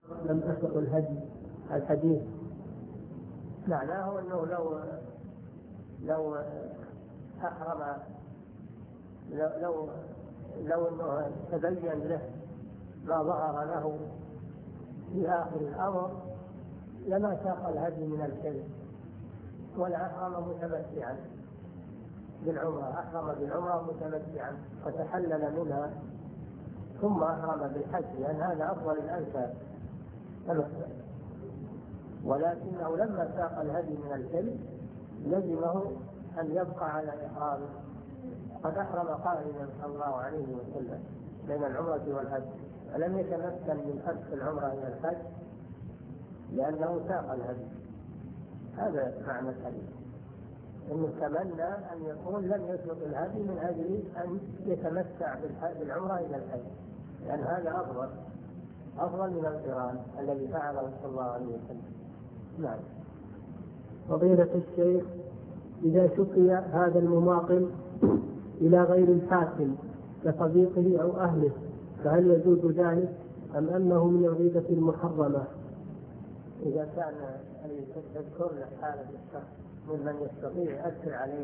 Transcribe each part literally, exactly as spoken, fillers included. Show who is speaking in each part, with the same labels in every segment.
Speaker 1: لم أسق الهدي الحديث.
Speaker 2: معناه أنه لو لو أحرم لو لو, لو أنه تبين له ما ظهر له في آخر الأمر لما ساق الهدي من الكذب، ولا أحرم متمتعا بالعمرة، أحرم بالعمرة متمتعا وتحلل منها ثم أحرم بالحج، لأن هذا أفضل الأنساب، ولكنه لما ساق الهدي من الكذب لزمه أن يبقى على إحرامه. قد أحرم قائلا صلى الله عليه وسلم بين العمرة والحج، ولم يتمكن من حج العمرة إلى الحج لأنه ساق الهدي. هذا معنى الحديث، أنه تمنى أن يكون لم يسبق الهدي من أجل أن يتمتع بالعمرة إلى الحج، لأن هذا أفضل أفضل من القران الذي فعله صلى الله عليه وسلم. نعم.
Speaker 1: فضيلة الشيخ، إذا شكي هذا المماطل إلى غير الحاكم كصديقه أو أهله فهل يجوز ذلك أم أنه من الغيبة المحرمة؟
Speaker 2: إذا كان تذكر له حالة الشخص ممن يستطيع يأثر عليه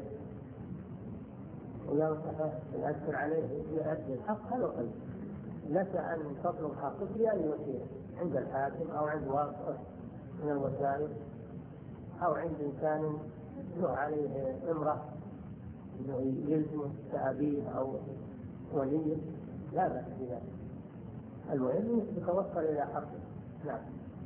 Speaker 2: وينصحه يأثر عليه يؤدي الحق، هذا قليل. لك أن تطلب حقك بأي وسيلة، عند الحاكم أو عند واسطة من الوسائل أو عند إنسان له عليه امرأة يلزمه كأبيه أو وليه، لا بأس بذلك. المهم يتوصل إلى حقه. نعم.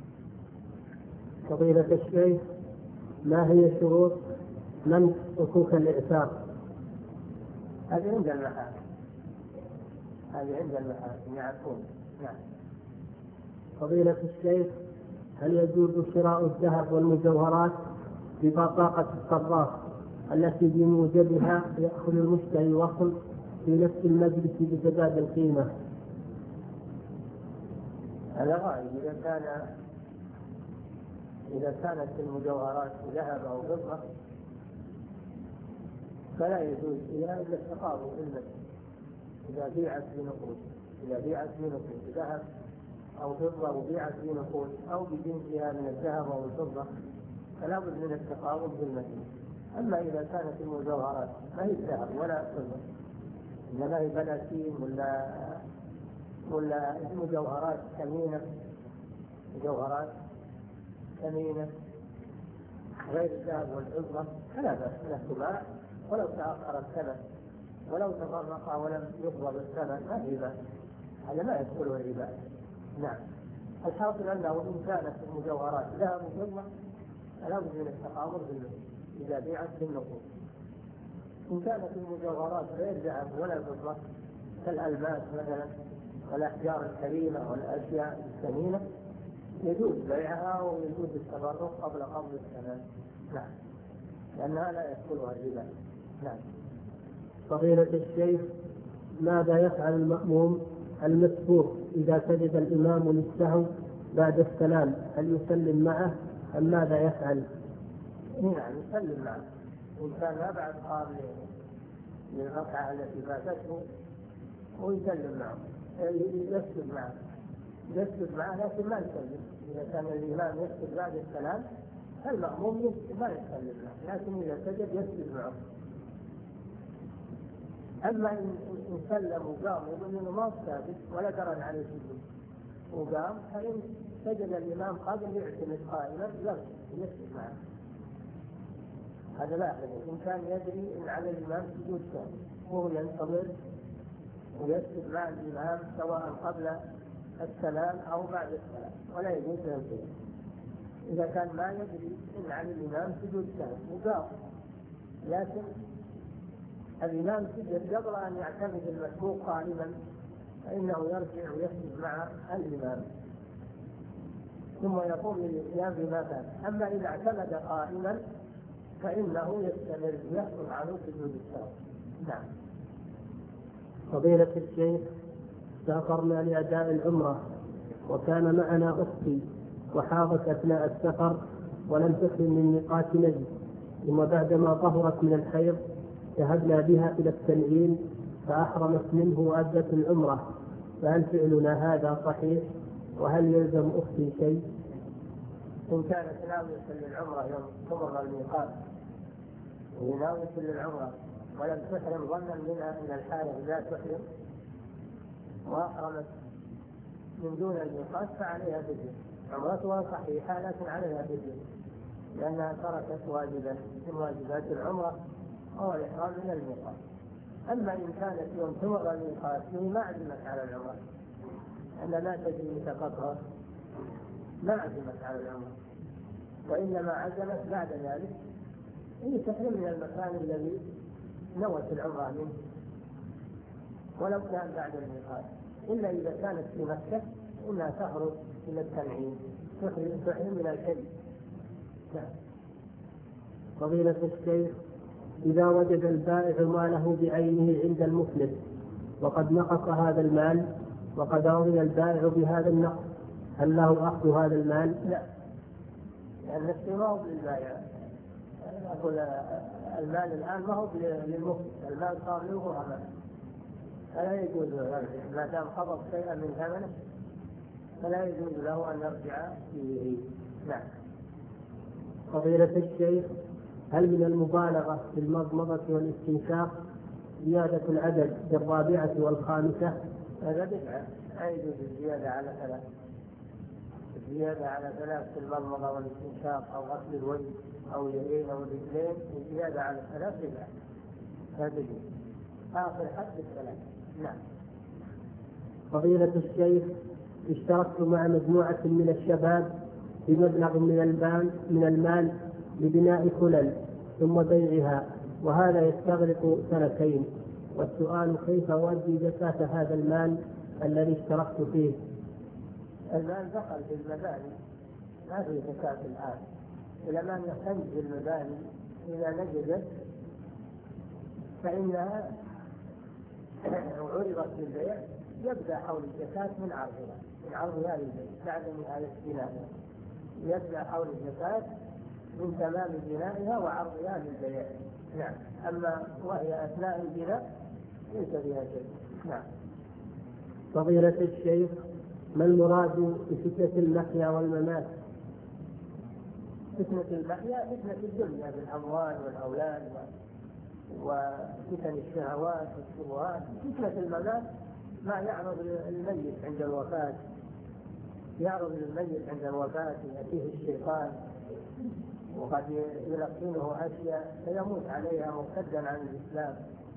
Speaker 1: فضيلة الشيخ، ما هي شروط من حقوق الإعتاق؟
Speaker 2: هذه عند المحاكم، هذه عند المحاكم يعرفون. نعم.
Speaker 1: فضيلة الشيخ، هل يجوز شراء الذهب والمجوهرات ببطاقة الصراف التي بموجبها يأخذ المشتري وصل في نفس المجلس بسداد القيمة؟
Speaker 2: هذا غالب. إذا كان إذا كانت المجوهرات ذهب أو فضة فلا يجوز فيها إلا التقابض في المجلس. إذا بيعت بنقود إذا بيعت بنقود ذهب أو فضة وبيعت بنقود أو بجنسها من الذهب أو الفضة فلا بد من التقابض في المجلس. أما إذا كانت المجوهرات ما هي ذهب ولا فضة، إنما هي بلاتين ولا ولا مجوهرات ثمينة مجوهرات ثمينة غير الذهب والفضة فلا بأس له تباع ولو تأخر الثمن ولو تفرق ولم يقبض الثمن ما في بأس، هذا ما يدخله الربا. نعم. الحاصل أنه إن كانت المجوهرات ذهب وفضة فلا بد من التقابض إذا بيعت بالنقود. إن كانت المجوهرات غير ذهب ولا فضة كالألماس مثلا والأحجار الكريمة والأشياء الثمينة يجوز بيعها ويجوز التبرع قبل قبض الثمن. نعم. لأنها لا يدخلها الربا. نعم.
Speaker 1: فضيلة الشيخ، ماذا يفعل المأموم المسبوق إذا سجد الإمام للسهو بعد السلام؟ هل يسلم معه أم ماذا يفعل؟
Speaker 2: نعم يسلم معه، إن كان ما بعد قام للركعة التي فاتته ويسلم معه، يسجد معه يسجد معه لكن ما يسلم. إذا كان الإمام يسجد بعد السلام فالمأموم يسجد ما يسلم معه، لكن إذا سجد يسجد معه. أما إن سلم وقام يقول إنه ما ساجد ولا درن عليه سجود وقام، فإن سجد الإمام قبل يعتمد قائما يسجد معه، هذا لا يحدث. إن كان يدري إن على الإمام سجود ثاني وهو ينتظر ويسجد مع الإمام سواء قبل السلام أو بعد السلام ولا يجوز له شيء. إذا كان ما يدري إن على الإمام سجود ثاني وقام لكن الإمام سجد قبل أن يعتمد المسبوق قائما فإنه يرجع ويسجد مع الإمام ثم يقوم للقيام بما فات. أما إذا اعتمد قائما فإنه يستمر يحصل عنه سجود السهو. نعم.
Speaker 1: فضيلة الشيخ، سافرنا لأداء العمرة وكان معنا أختي وحاضت أثناء السفر ولم تحرم من ميقات نجد، ثم بعدما طهرت من الحيض ذهبنا بها إلى التنعيم فأحرمت منه وأدت العمرة، فهل فعلنا هذا صحيح وهل يلزم أختي شيء؟
Speaker 2: إن كانت ناوية للعمرة يوم تمر الميقات وهي ناوية للعمرة ولم تحرم ظنا منها أن الحارث لا تحرم وأحرمت من دون الميقات فعليها فدية، عمرتها صحيحة لكن عليها فدية لأنها تركت واجبا من واجبات العمرة أو الإحرام من الميقات. أما إن كانت يوم تمر الميقات فيه ما عزمت على العمرة أن لا تجري سقطها، ما عزمت على العمرة وإنما عزمت بعد ذلك هي تحرم من المكان الذي نوت العمرة منه ولو كان بعد الميقات، إلا إذا كانت في مكة إنها تخرج إلى التنعيم تحرم من الحج.
Speaker 1: فضيلة الشيخ، إذا وجد البائع ماله بعينه عند المفلس وقد نقص هذا المال وقد رضي البائع بهذا النقص، هل له أخذ هذا المال؟
Speaker 2: لا، لأن الثمار للبائع. أقول المال الآن ما هو للمفلس، المال صار للغرماء فلا يجوز ما دام قبض شيئا من ثمنه فلا يجوز له أن يرجع فيه. نعم.
Speaker 1: فضيلة الشيخ، هل من المبالغة في المضمضة والاستنشاق زيادة العدد بالرابعة والخامسة؟
Speaker 2: هذا بدعة، لا يجوز الزيادة على ثلاث، الزيادة على ثلاث في المضمضة والاستنشاق أو غسل الوجه أو اليدين أو الرجلين، الزيادة على ثلاث بدعة، هذا يجوز آخر حد الثلاث. نعم.
Speaker 1: فضيلة الشيخ، اشتركت مع مجموعة من الشباب بمبلغ من المال من المال لبناء خلل ثم بيعها، وهذا يستغرق سنتين، والسؤال كيف أؤدي زكاة هذا المال الذي اشتركت فيه؟
Speaker 2: المال دخل في المباني ما في زكاة الآن، إلى ما يحتج بالمباني إذا نجدت فإنها عرضت للبيع يبدأ حول الزكاة من عرضها من عرضها للبيع بعد نهاية بنائها، يبدأ حول الزكاة من تمام بنائها وعرضها للبيع. نعم. أما وهي أثناء البناء ليس بها شيء. نعم.
Speaker 1: فضيلة الشيخ، ما المراد بفتنة المحيا والممات؟
Speaker 2: فتنة المحيا فتنة الدنيا بالأموال والأولاد وفتن الشهوات والشبهات. فتنة الممات ما يعرض للميت عند الوفاة، يعرض للميت عند الوفاة يأتيه الشيطان وقد يلقنه أشياء فيموت عليها مرتدا عن الإسلام،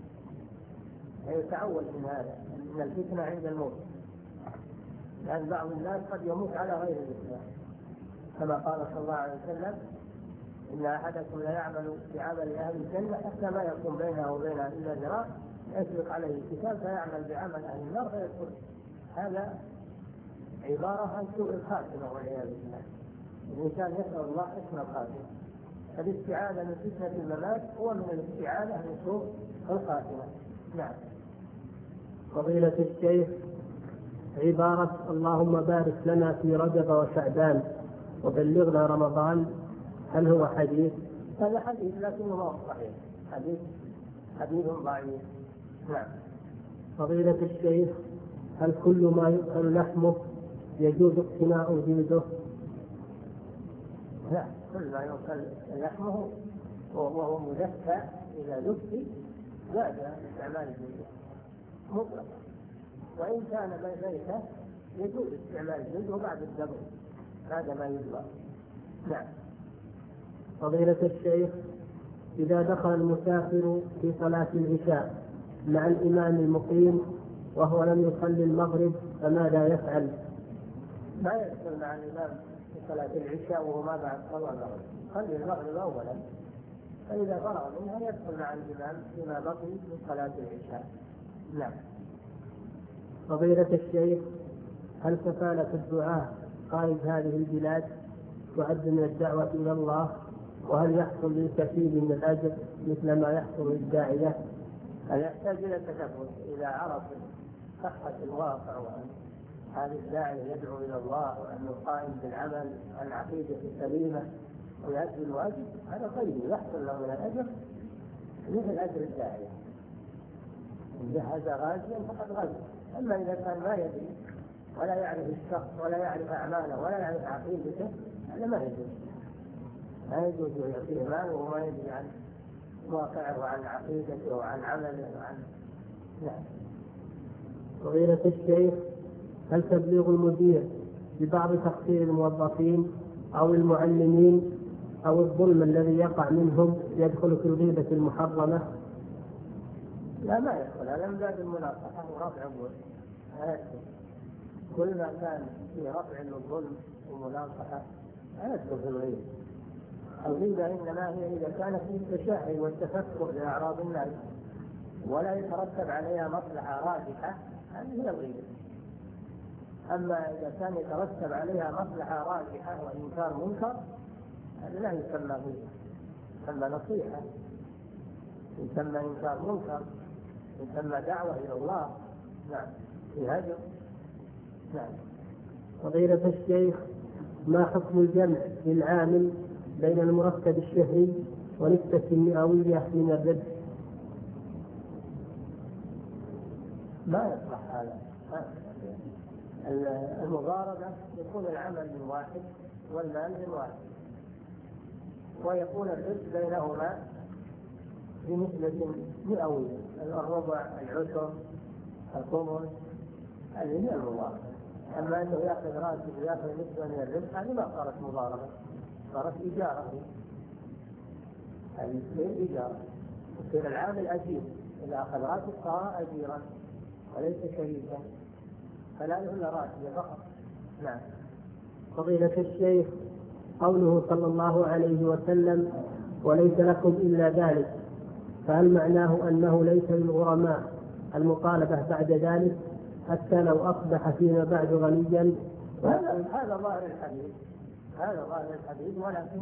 Speaker 2: يتعود من هذا من الفتنة عند الموت، لأن بعض الناس قد يموت على غير الإسلام كما قال صلى الله عليه وسلم إن أحدكم لا يعمل بعمل أهل الجنة حتى ما يكون بينه وبينها إلا ذراع يسبق عليه الكتاب فيعمل بعمل أهل النار فيدخل. هذا عبارة عن سوء الخاتمة والعياذ بالله. الإنسان يسأل الله حسن الخاتمة، فالاستعاذة من فتنة الممات هو من الاستعاذة من سوء الخاتمة. نعم.
Speaker 1: فضيلة الشيخ، عبارة اللهم بارك لنا في رجب وشعبان وبلغنا رمضان، هل هو حديث؟
Speaker 2: هذا حديث لكنه ما هو صحيح، حديث حديث ضعيف. نعم.
Speaker 1: فضيلة الشيخ، هل كل ما يؤكل لحمه يجوز اقتناء جلده؟
Speaker 2: لا، كل ما يؤكل لحمه وهو مدفى إذا دفي زاد استعمال جلده مطلقا، وإن كان ميتا يجوز استعمال جلده بعد الذبح، هذا ما يجوز. نعم.
Speaker 1: فضيلة الشيخ، إذا دخل المسافر في صلاة العشاء مع الإمام المقيم وهو لم يصلي المغرب فماذا يفعل؟
Speaker 2: ما يدخل مع الإمام في صلاة العشاء وهو ما بعد صلاة المغرب، خلي المغرب أولا فإذا فرغ منها يدخل مع الإمام فيما بقي من صلاة العشاء. نعم.
Speaker 1: فضيلة الشيخ، هل كفالة الدعاء خارج هذه البلاد تعد من الدعوة إلى الله؟ وهل يحصل للكفيل من الأجر مثل ما يحصل للداعية؟
Speaker 2: هل يحتاج إلى التثبت إذا عرف صحة الواقع وأن هذا الداعي يدعو إلى الله وأنه قائم بالعمل العقيدة السليمة ويؤدي الواجب، هذا طيب يحصل له من الأجر مثل أجر الداعية. إن جهز غازيا فقد غزا. أما إذا كان ما يدري ولا يعرف الشخص ولا يعرف أعماله ولا يعرف عقيدته، هذا ما يجوز. لا يجوز يعطيه ماله وما يدري عن واقعه وعن عقيدته وعن عمله وعن لا.
Speaker 1: فضيلة الشيخ، هل تبليغ المدير ببعض تقصير الموظفين أو المعلمين أو الظلم الذي يقع منهم يدخل في الغيبة المحرمة؟
Speaker 2: لا، ما يدخل، هذا من باب المناصحة ورفع الظلم. كل ما كان في رفع للظلم ومناصحة لا يدخل في الغيبة. الغيبة إنما هي إذا كانت في التشهي والتفكر لأعراض الناس ولا يترتب عليها مصلحة راجحة، هذه هي الغيبة. أما إذا كان يترتب عليها مصلحة راجحة وإنكار منكر، هذا لا يسمى غيبة، يسمى نصيحة، يسمى إنكار منكر، يسمى دعوة إلى الله. نعم، في هجر. نعم.
Speaker 1: فضيلة الشيخ، ما حكم الجمع للعامل بين المرتب الشهري ونسبة المئوية من الربح؟
Speaker 2: ما يصلح هذا. المضاربة يكون العمل من واحد والمال من واحد، ويكون الربح بينهما بنسبة مئوية، الربع، العشر، الثمن، هذه هي المضاربة. أما أنه يأخذ راتب ويأخذ نسبة من الربح، هذه ما صارت مضاربة، صارت إجارة. هذه تصير إجارة، يصير العامل أجير، إذا أخذ راتب صار أجيرا وليس شريكا، فلا إلا راتب فقط. نعم.
Speaker 1: فضيلة الشيخ، قوله صلى الله عليه وسلم وليس لكم إلا ذلك، فهل معناه أنه ليس للغرماء المطالبة بعد ذلك حتى لو أصبح فيما بعد غنيا؟
Speaker 2: هذا هذا ظاهر الحديث، هذا ظاهر الحديث، ولكن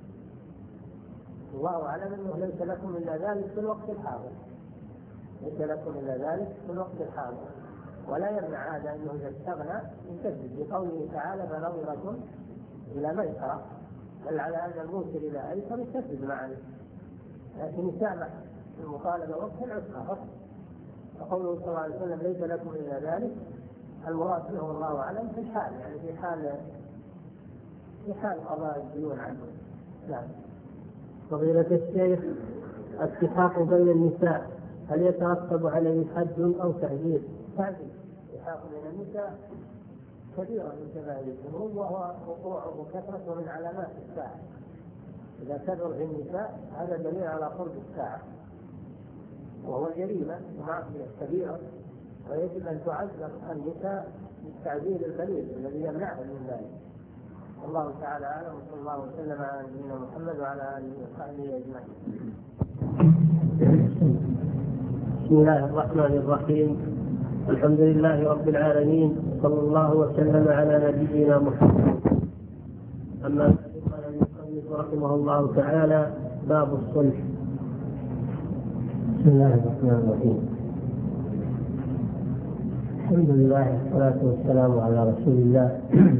Speaker 2: الله أعلم أنه ليس لكم إلا ذلك في الوقت الحاضر، ليس لكم إلا ذلك في الوقت الحاضر، ولا يمنع هذا أنه إذا استغنى يسدد، بقوله تعالى فنظرة إلى ميسرة، بل على أن الموسر إلى أيسر يسدد معه، لكن يسامح المطالبة وقت العسرة فقط. فقوله صلى الله عليه وسلم ليس لكم إلا ذلك، المراد به الله أعلم في الحال، يعني في حال في حال قضاء الديون عنه. نعم.
Speaker 1: فضيلة الشيخ، الاتفاق بين النساء هل يترتب عليه حد أو تعزير؟
Speaker 2: تعزير. الاتفاق بين النساء كبيرة من كبائر الذنوب، وهو وقوعه كثرة من علامات الساعة. إذا كثر في النساء هذا دليل على قرب الساعة، وهو جريمة ومعصية كبيرة، ويجب أن تعذر النساء بالتعذير القليل الذي يمنعهم من ذلك. الله تعالى أعلم، وصلى الله وسلم على نبينا محمد وعلى آله وصحبه أجمعين.
Speaker 1: بسم الله الرحمن الرحيم، الحمد لله رب العالمين، صلى الله وسلم على نبينا محمد. أما قال المصنف رحمه الله تعالى: باب الصلح.
Speaker 3: بسم الله الرحمن الرحيم، الحمد لله والصلاة والسلام على رسول الله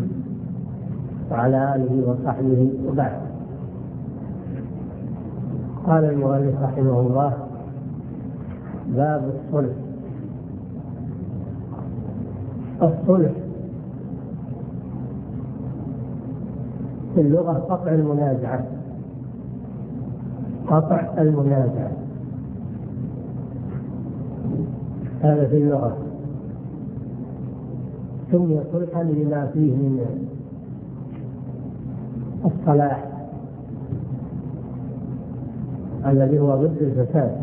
Speaker 3: وعلى آله وصحبه، وبعد. قال المؤلف رحمه الله: باب الصلح. الصلح في اللغة قطع المنازعة، قطع المنازعة هذا في اللغة. سمي صلحا لما فيه من الصلاح الذي هو ضد الفساد.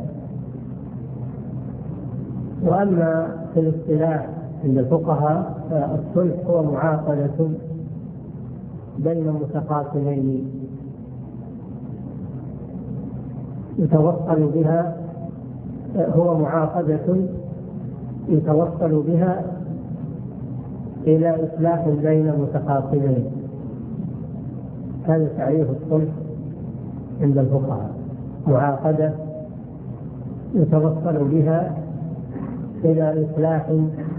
Speaker 3: وأما في الاصطلاح عند الفقهاء فالصلح هو معاقدة بين متخاصمين يتوصل بها هو معاقدة يتوصل بها إلى إصلاح بين متخاصمين. هذا تعريف الصلح عند الفقهاء: معاقدة يتوصل بها إلى إصلاح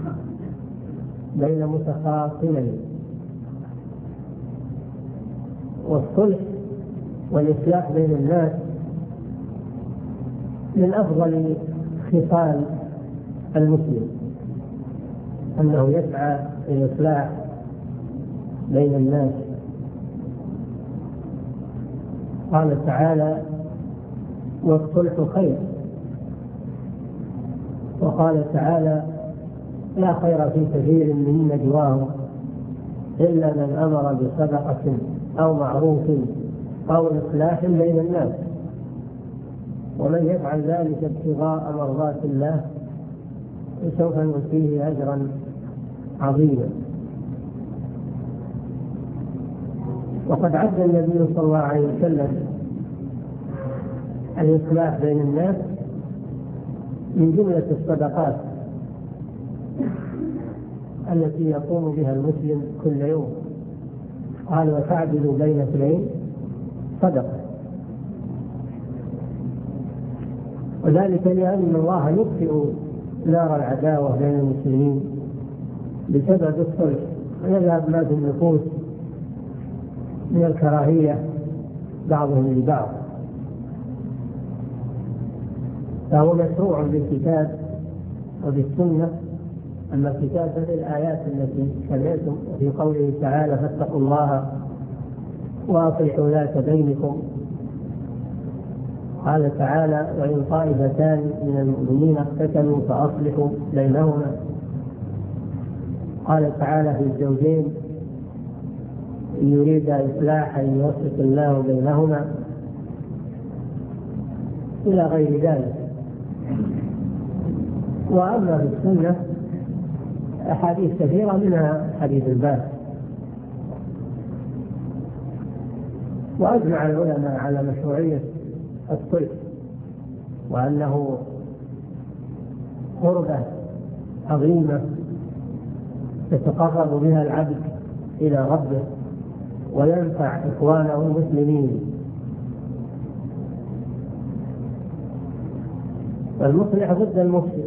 Speaker 3: بين متخاصمين. والصلح والإصلاح بين الناس من أفضل خصال المسلم، أنه يسعى للإصلاح بين الناس. قال تعالى: والصلح خير. وقال تعالى: لا خير في كثير من نجواهم إلا من أمر بصدقة أو معروف أو إصلاح بين الناس، ومن يفعل ذلك ابتغاء مرضات الله فسوف نؤتيه أجرا عظيما. وقد عد النبي صلى الله عليه وسلم الإصلاح بين الناس من جملة الصدقات التي يقوم بها المسلم كل يوم. قال: وتعدل بين اثنين صدقة. وذلك لأن الله يطفئ نار العداوة بين المسلمين بسبب الصلح، ويذهب ما في النفوس من الكراهية بعضهم لبعض. فهو مشروع بالكتاب وبالسنة. أما الكتاب فالآيات التي سمعتم في قوله تعالى: فاتقوا الله وأصلحوا ذات بينكم. قال تعالى: وإن طائفتان من المؤمنين اقتتلوا فأصلحوا بينهما. قال تعالى في الزوجين: إن يريد إصلاحا يوفق الله بينهما، إلى غير ذلك. وأما في السنة أحاديث كثيرة، منها حديث الباب. وأجمع العلماء على مشروعية الصلح، وأنه قربة عظيمة يتقرب بها العبد إلى ربه وينفع إخوانه المسلمين. والمصلح ضد المفسد،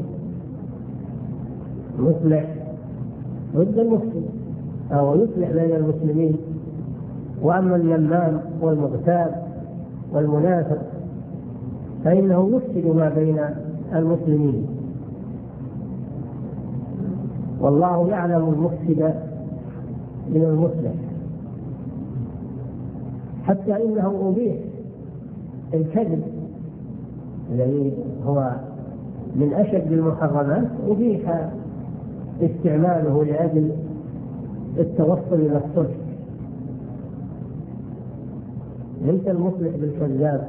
Speaker 3: المصلح ضد المفسد، أو يصلح بين المسلمين. وأما النمام والمغتاب والمنافق فإنه يفسد ما بين المسلمين، والله يعلم المفسد من المصلح. حتى إنه أبيح الكذب الذي هو من أشد المحرمات، أبيح استعماله لأجل التوصل إلى الصلح. ليس المصلح بالكذاب،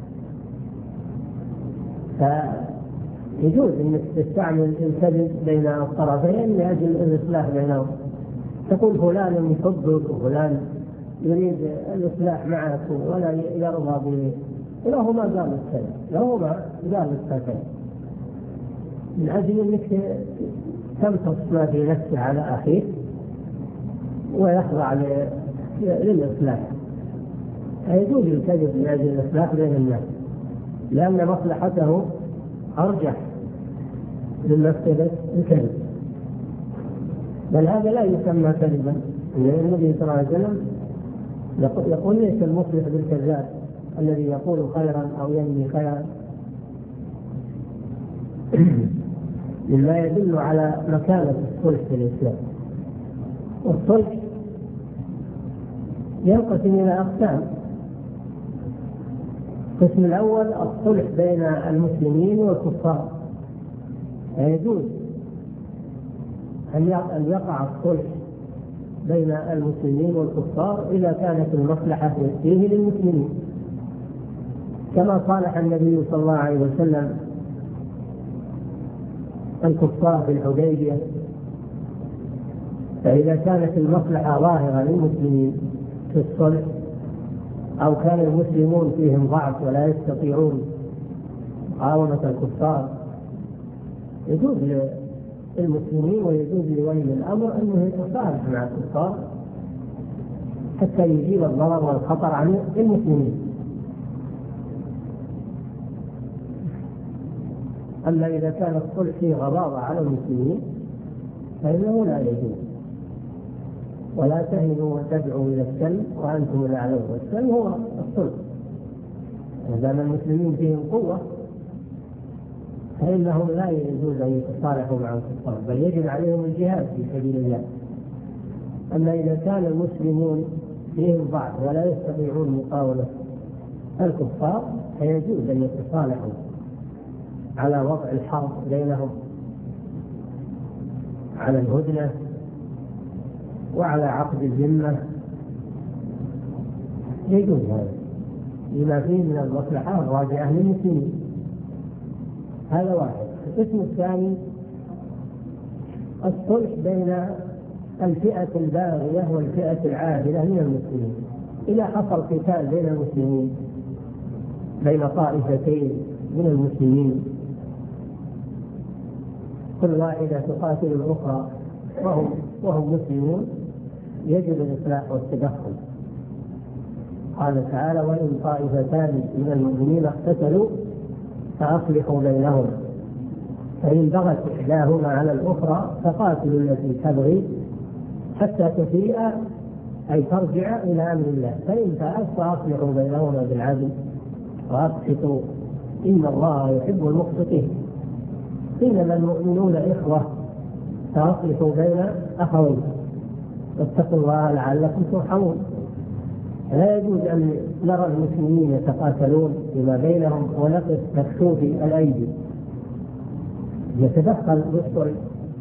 Speaker 3: فيجوز أن تستعمل الكذب بين الطرفين لأجل الإصلاح بينهم. تقول فلان يحبك وفلان يريد الإصلاح معك ولا يرضى به، له ما قال الكذب، له ما قال الكذب، من أجل أنك تمتص ما في نفسه على أخيك ويخضع للإصلاح. يجوز الكذب من أجل الإصلاح بين الناس، لأن مصلحته أرجح من مفسدة الكذب. بل هذا لا يسمى كذبا. النبي صلى الله عليه وسلم يقول: ليس المصلح بالكذاب الذي يقول خيرا أو ينمي خيرا، مما يدل على مكانة الصلح في الإسلام. والصلح ينقسم إلى أقسام. القسم الأول الصلح بين المسلمين والكفار، يجوز أن يقع الصلح بين المسلمين والكفار إذا كانت المصلحة فيه للمسلمين، كما صالح النبي صلى الله عليه وسلم الكفار في الحديبية. فإذا كانت المصلحة ظاهرة للمسلمين في الصلح، أو كان المسلمون فيهم ضعف ولا يستطيعون مقاومة الكفار، يجوز للمسلمين ويجوز لولي الأمر أنه يتصالح مع الكفار حتى يجيب الضرر والخطر عن المسلمين. أما إذا كان الصلح فيه غضاضة على المسلمين فإنه لا يجوز. ولا تهنوا وتدعوا إلى السلم وأنتم الأعلون. والسلم هو الصلح. إذا المسلمين فيهم قوة فإنهم لا يجوز أن يتصالحوا مع الكفار، بل يجب عليهم الجهاد في سبيل الله. أما إذا كان المسلمون فيهم ضعف ولا يستطيعون مقاومة الكفار فيجوز أن يتصالحوا على وضع الحرب بينهم، على الهدنة وعلى عقد الذمة، يجوز هذا لما فيه من المصلحة الراجعة للمسلمين. هذا واحد. القسم الثاني الصلح بين الفئة الباغية والفئة العادلة من المسلمين. إذا حصل قتال بين المسلمين بين طائفتين من المسلمين كل واحدة تقاتل الأخرى وهم, وهم مسلمون، يجب الإصلاح والتدخل. قال تعالى: وإن طائفتان من المؤمنين اقتتلوا فأصلحوا بينهما، فإن بغت إحداهما على الأخرى فقاتلوا التي تبغي حتى تفيء أي ترجع إلى أمر الله، فإن فأت فأصلحوا بينهما بالعدل وأقسطوا إن الله يحب المقسطين. إنما المؤمنون إخوة فأصلحوا بين أخوين واتقوا الله لعلكم ترحمون. لا يجوز أن نرى المسلمين يتقاتلون فيما بينهم ونقف مكشوفي الأيدي، يتدخل بالصلح.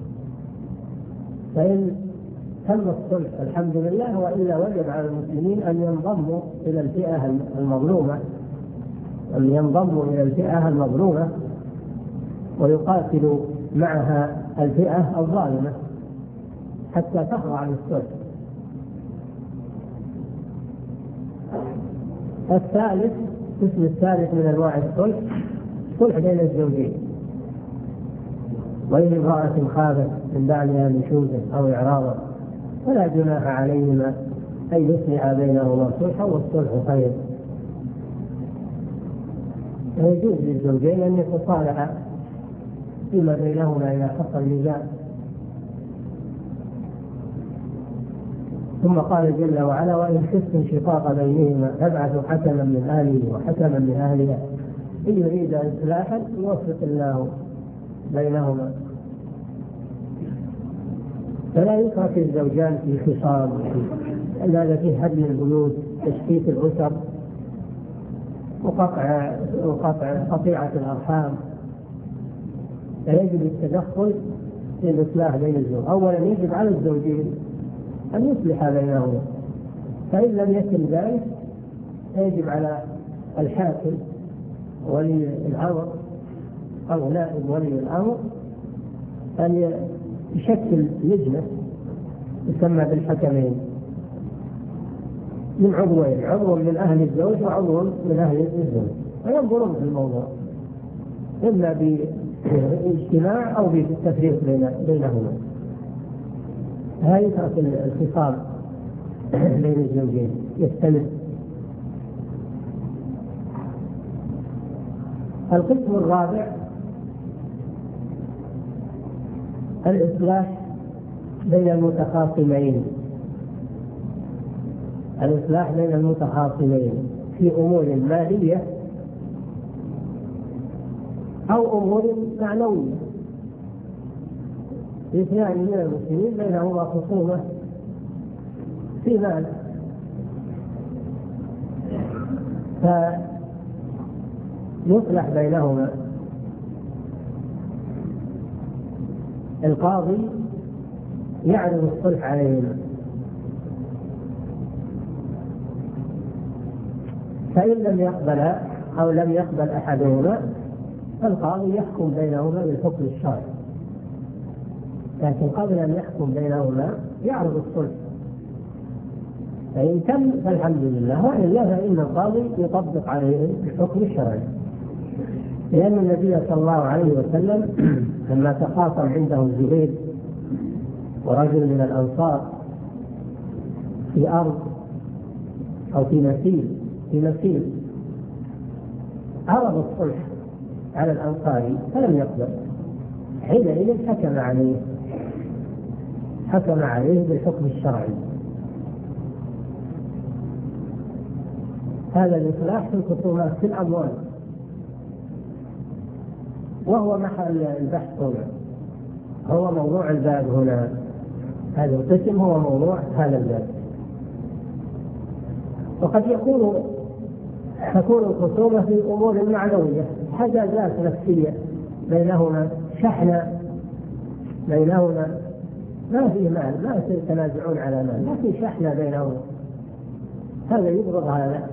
Speaker 3: فإن تم الصلح الحمد لله، وإلا وجب على المسلمين أن ينضموا إلى الفئة المظلومة أن ينضموا إلى الفئة المظلومة ويقاتلوا معها الفئة الظالمة حتى تخضع للصلح. الثالث القسم الثالث من أنواع الصلح صلح بين الزوجين. وإن امرأة خافت من بعدها نشوزا أو إعراضا فلا جناح عليهما أن يصلحا بينهما صلحا والصلح خير. ويجوز للزوجين أن يتصالحا فيما بينهما إذا حصل نزاع. ثم قال جل وعلا: وإن خفتم شقاق بينهما فابعثوا حكما من أهله وحكما من أهلها إن يريد إصلاحا يوفق الله بينهما. فلا يترك الزوجان في خصام، لأن هذا فيه هدم البيوت، تشتيت الأسر، وقطع وقطع قطيعة الأرحام. فيجب التدخل في الإصلاح بين الزوج. أولا يجب على الزوجين أن يصلح بينهما، فإن لم يكن ذلك يجب على الحاكم ولي الأمر أو نائب ولي الأمر أن يشكل لجنة تسمى بالحكمين من عضوين، عضو من أهل الزوج وعضو من أهل الزوج، وينظرون في الموضوع إما باجتماع أو بالتفريق بينهما. هذا يترك الخصام بين الزوجين يستمر. القسم الرابع الإصلاح بين المتخاصمين. الإصلاح بين المتخاصمين في أمور مالية أو أمور معنوية. اثنان من المسلمين بينهما خصومة في مال، فيصلح بينهما. القاضي يعرض الصلح عليهما، فإن لم يقبل أو لم يقبل أحدهما فالقاضي يحكم بينهما بالحكم الشرعي، لكن قبل أن يحكم بينهما يعرض الصلح، فإن تم فالحمد لله، وإلا فإن القاضي يطبق عليه الحكم الشرعي. لأن النبي صلى الله عليه وسلم لما تخاصم عنده الزبير ورجل من الأنصار في أرض أو في مسيل في مسيل عرض الصلح على الأنصاري فلم يقبل، حينئذ حكم عليه حكم عليه بالحكم الشرعي. هذا الإصلاح في الخصومات في الأموال. وهو محل البحث هنا، هو موضوع الباب هنا، هذا القسم هو موضوع هذا الباب. وقد يكون تكون الخصومة في أمور معنوية، حاجات نفسية بينهما، شحنة بينهما، ما في مال، ما يتنازعون على مال، لكن شحنة بينهما، هذا يبغض هذا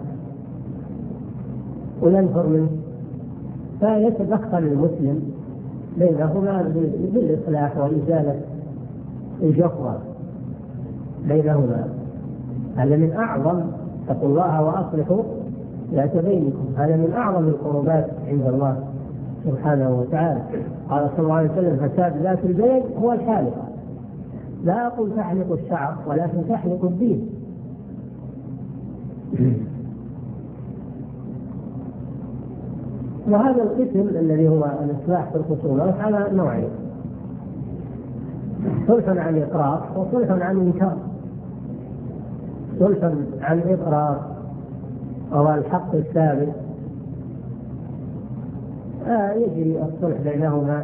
Speaker 3: وينفر منه، فيتدخل المسلم بينهما بالإصلاح وإزالة الجفوة بينهما. هذا من أعظم، اتقوا الله وأصلحوا ذات بينكم، هذا من أعظم القربات عند الله سبحانه وتعالى. قال صلى الله عليه وسلم: فساد ذات البين هو الحالق. لا أقول تحلق الشعر ولكن تحلق الدين. وهذا القسم الذي هو الإصلاح في الخصومات على نوعين: صلح عن إقرار وصلح عن إنكار. صلح عن إقرار أو الحق الثابت، آه يجري الصلح بينهما،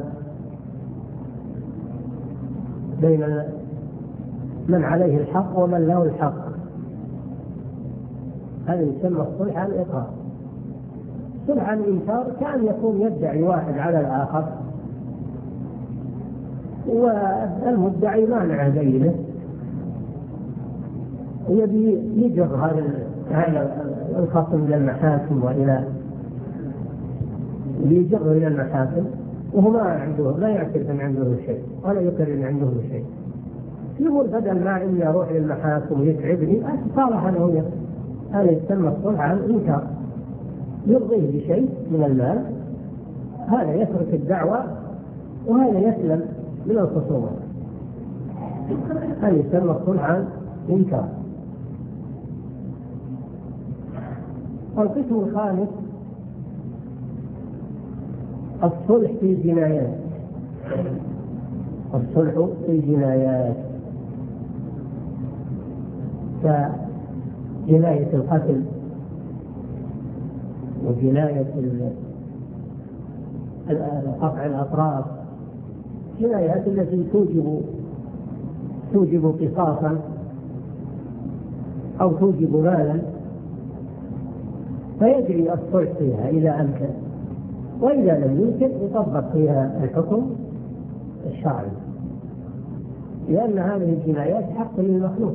Speaker 3: بين من عليه الحق ومن له الحق، هذا يسمى الصلح عن إقرار. صلح عن إنكار كان يكون يدعي واحد على الآخر والمدعي مانع بينه، يبي يجر هذا الخصم إلى المحاكم وإلى يجر إلى المحاكم، وهو ما عنده، لا يعترف أن عنده شيء ولا يقر أن عنده شيء، يقول بدل ما إني أروح للمحاكم ويتعبني أتصالح أنا وياه. هذا يسمى الصلح عن إنكار، يرضيه بشيء من المال، هذا يترك الدعوة وهذا يسلم من الخصومة، هذا يسمى الصلح عن إنكار. والقسم الخامس الصلح في الجنايات. الصلح في الجنايات كجناية القتل وجناية قطع الأطراف، جنايات التي توجب توجب قصاصا أو توجب مالا، فيجري الصلح فيها إذا أمكن، وإذا لم يمكن يطبق فيها الحكم الشرعي، لأن هذه الجنايات حق للمخلوق،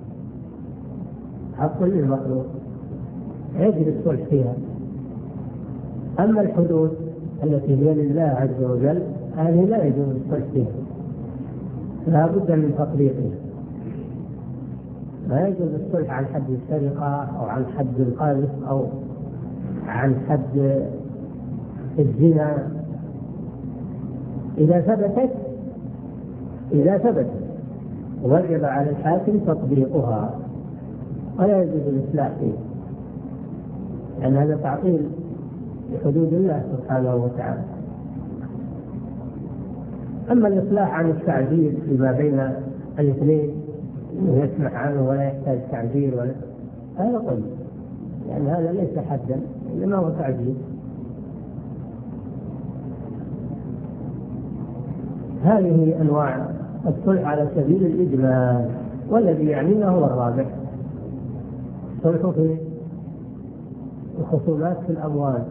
Speaker 3: حق للمخلوق يجري الصلح فيها. أما الحدود التي هي لله عز وجل هذه لا يجوز الصلح فيها، لا بد من تطبيقها. لا يجوز الصلح عن حد السرقة أو عن حد القذف أو عن حد الزنا إذا ثبتت إذا ثبتت وجب على الحاكم تطبيقها، ولا يجوز الإصلاح فيه، لأن هذا تعطيل لحدود الله سبحانه وتعالى. أما الإصلاح عن التعديل فيما بين الاثنين يسمح عنه ولا يحتاج تعديل ولا، هذا قل، لأن هذا ليس حدا إنما هو تعديل. هذه أنواع الصلح على سبيل الإجمال، والذي يعنينا هو الرابع: الصلح في الخصومات في الأموال.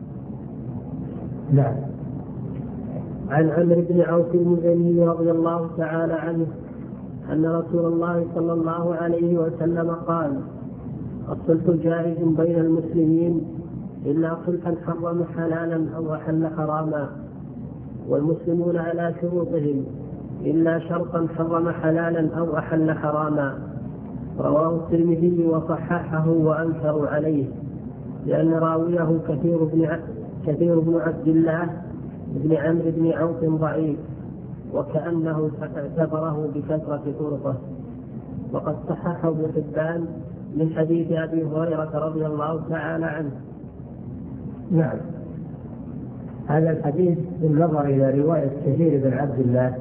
Speaker 3: نعم.
Speaker 1: عن عمرو بن عوف المزني رضي الله تعالى عنه أن رسول الله صلى الله عليه وسلم قال: الصلح جائز بين المسلمين إلا صلحا حرم حلالا أو أحل حراما، والمسلمون على شروطهم إلا شرطا حرم حلالا أو أحل حراما. رواه الترمذي وصححه وأنكروا عليه، لأن راويه كثير بن كثير بن عبد الله بن عمرو بن عوف ضعيف، وكأنه اعتبره بكثرة طرقه. وقد صححه ابن حبان من حديث أبي هريرة رضي الله تعالى عنه.
Speaker 3: نعم. هذا الحديث بالنظر إلى رواية كثير بن عبد الله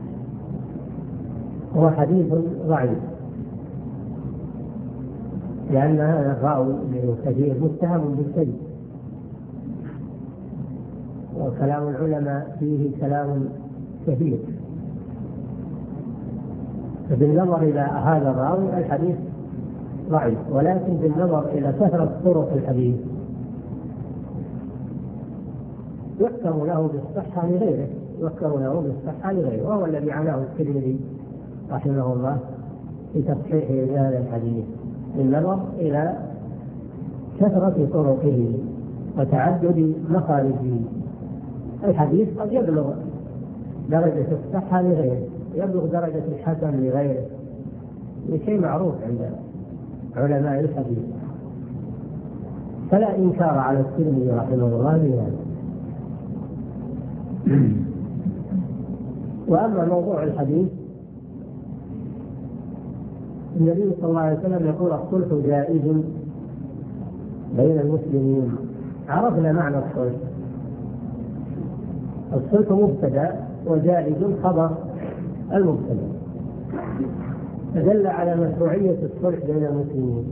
Speaker 3: هو حديث ضعيف، لأن هذا الراوي من كثير متهم بالكذب، وكلام العلماء فيه كلام كثير. بالنظر إلى هذا الراوي الحديث ضعيف، ولكن بالنظر إلى كثرة طرق الحديث يحكم له بالصحة لغيره، يحكم له بالصحة لغيره، وهو الذي عناه الترمذي رحمه الله في تصحيح هذا الحديث بالنظر إلى كثرة طرقه وتعدد مخارجه. الحديث قد يبلغ درجة الصحة لغيره، يبلغ درجة الحسن لغيره، شيء معروف عند علماء الحديث، فلا إنكار على الترمذي رحمه الله بهذا. وأما موضوع الحديث، النبي صلى الله عليه وسلم يقول الصلح جائز بين المسلمين. عرفنا معنى الصلح. الصلح مبتدأ وجائز خبر المبتدأ، فدل على مشروعية الصلح بين المسلمين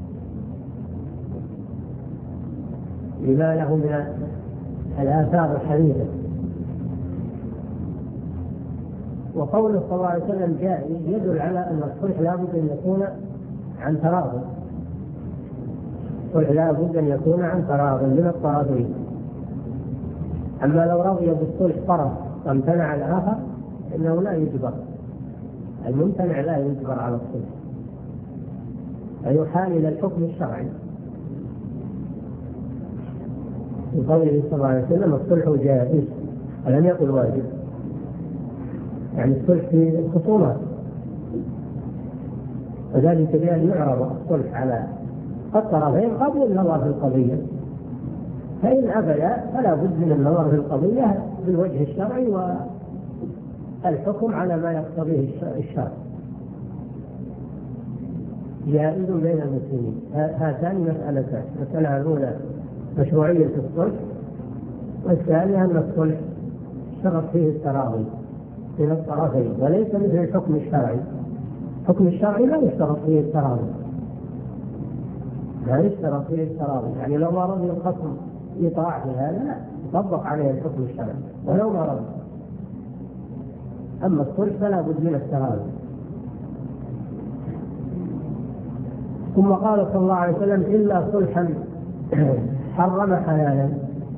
Speaker 3: لما له من الآثار الحديثة. وقوله صلى الله عليه وسلم جائز يدل على أن الصلح لا بد أن يكون عن تراض، الصلح لا بد أن يكون عن تراض من الطرفين. أما لو رضي بالصلح طرف وامتنع الآخر إنه لا يجبر، الممتنع لا يجبر على الصلح، فيحال إلى الحكم الشرعي. بقوله صلى الله عليه وسلم الصلح جائز، ولم يقل واجب، يعني الصلح في الخصومات، وذلك بأن يعرض الصلح على الطرفين قبل النظر في القضية، فإن أبدا فلا بد من النظر في القضية بالوجه الشرعي والحكم على ما يقتضيه الشرع. جائز بين المسلمين. هاتان مسألتان، المسألة الأولى مشروعية الصلح، والثانية أن الصلح شرط فيه التراضي من الطرفين، وليس مثل الحكم الشرعي. الحكم الشرعي لا يشترط فيه التراضي، لا يشترط فيه التراضي، يعني لو ما رضي الخصم يطاع في هذا لا يطبق عليه الحكم الشرعي ولو ما رضي. أما الصلح فلا بد من التراضي. ثم قال صلى الله عليه وسلم إلا صلحا حرم حلالا،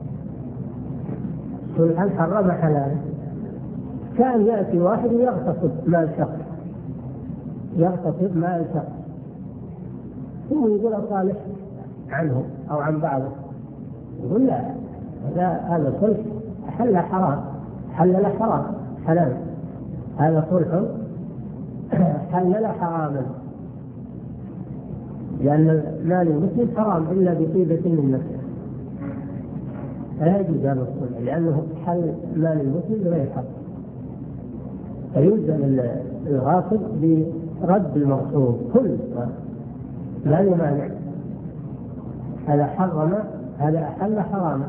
Speaker 3: صلحا حرم حلالا، كان يأتي واحد يغتصب مال شخص، يغتصب مال شخص ثم يقول صالح عنه أو عن بعضه، يقول لا، هذا صلح حل حرام، حلل حرام حلال، هذا صلح حلل حراما، لأن مال المسلم حرام إلا بطيبة من نفسه، فلا يجوز هذا الصلح لأنه حل مال المسلم بغير حق، فيلزم الغاصب برد المغصوب كل لا يمانع. هذا حرم، هذا أحل حراما،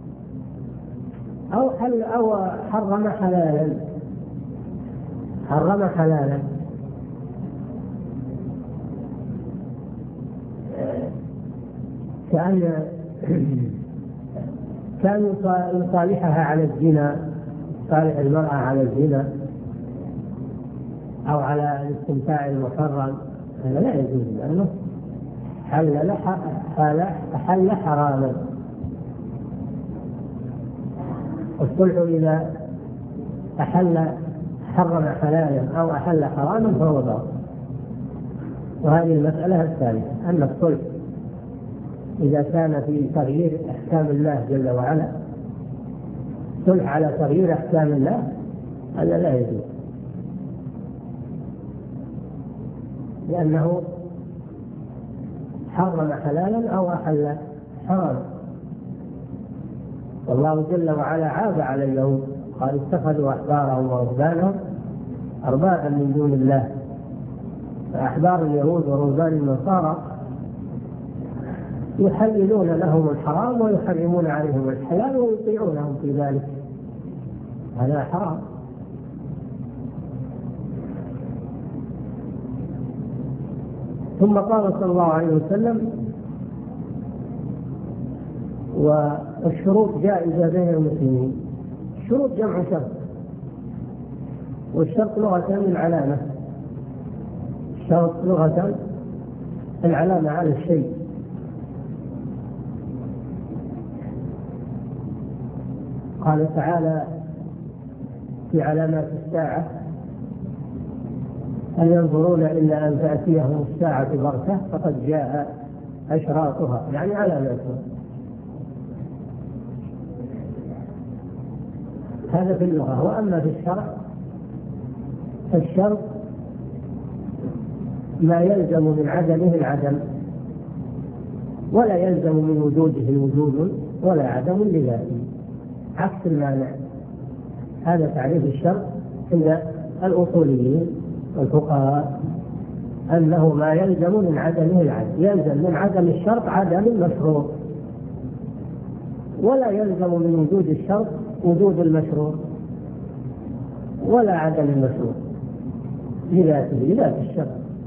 Speaker 3: أو حل أو حرم حلالا، حرم حلالا. كأن كان يصالحها على الزنا، صالح المرأة على الزنا أو على الاستمتاع المحرم، هذا لا يجوز لأنه حل حل حراما. الصلح إذا أحل حرم حلالا أو أحل حراما فهو باطل. وهذه المسألة الثالثة، أن الصلح إذا كان في تغيير أحكام الله جل وعلا، صلح على تغيير أحكام الله، هذا لا يجوز، لأنه حرم حلالا أو أحل حراما. والله جل وعلا عاب على اليهود، قال اتخذوا أحبارهم ورهبانهم أربابا من دون الله، فأحبار اليهود ورهبان النصارى يحللون لهم الحرام ويحرمون عليهم الحلال ويطيعونهم في ذلك، هذا حرام. ثم قال صلى الله عليه وسلم والشروط جائزة بين المسلمين، الشروط جمع شرط، والشرط لغة العلامة. الشرط لغة العلامة على الشيء. قال تعالى في علامات الساعة: هل ينظرون إلا أن تأتيهم الساعة بغتة فقد جاء أشراطها، يعني علاماتها. هذا في اللغة. وأما في الشرع فالشرط ما يلزم من عدمه العدم، ولا يلزم من وجوده وجود، ولا عدم لذاته، عكس المانع. هذا تعريف الشرط عند الأصوليين والفقهاء، أنه ما يلزم من عدمه العدم. يلزم من عدم الشرط عدم المشروط، ولا يلزم من وجود الشرط وجود المشروط، ولا عدم المشروط لذاته، لذات الشرط.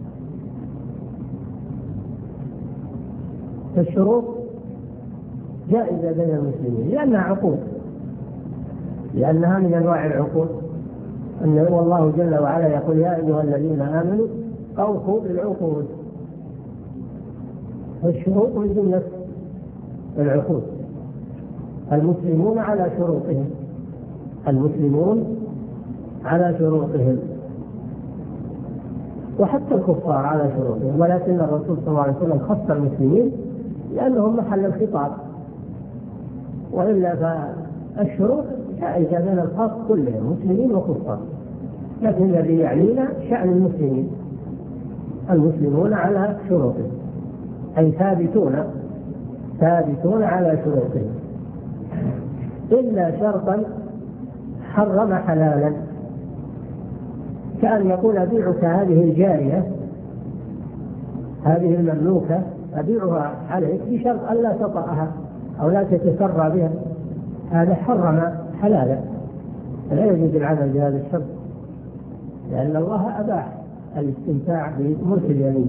Speaker 3: فالشروط جائزة بين المسلمين لأنها عقود، لأنها من أنواع العقود. أن والله جل وعلا يقول: يا أيها الذين آمنوا أوفوا بالعقود. والشروط من جملة العقود. المسلمون على شروطهم، المسلمون على شروطهم، وحتى الكفار على شروطهم، ولكن الرسول صلى الله عليه وسلم خص المسلمين لأنهم محل الخطاب، وإلا فالشروط جائزة بين الخاص كلهم مسلمين وكفار، لكن الذي يعنينا شأن المسلمين. المسلمون على شروطهم أي ثابتون ثابتون على شروطهم، إلا شرطا حرم حلالا، كأن يقول: أبيعك هذه الجارية، هذه المملوكة أبيعها عليك بشرط ألا تطأها أو لا تتسرى بها. هذا حرم حلالا، لا يجوز العمل بهذا الشرط، لأن الله أباح الاستمتاع بملك اليمين،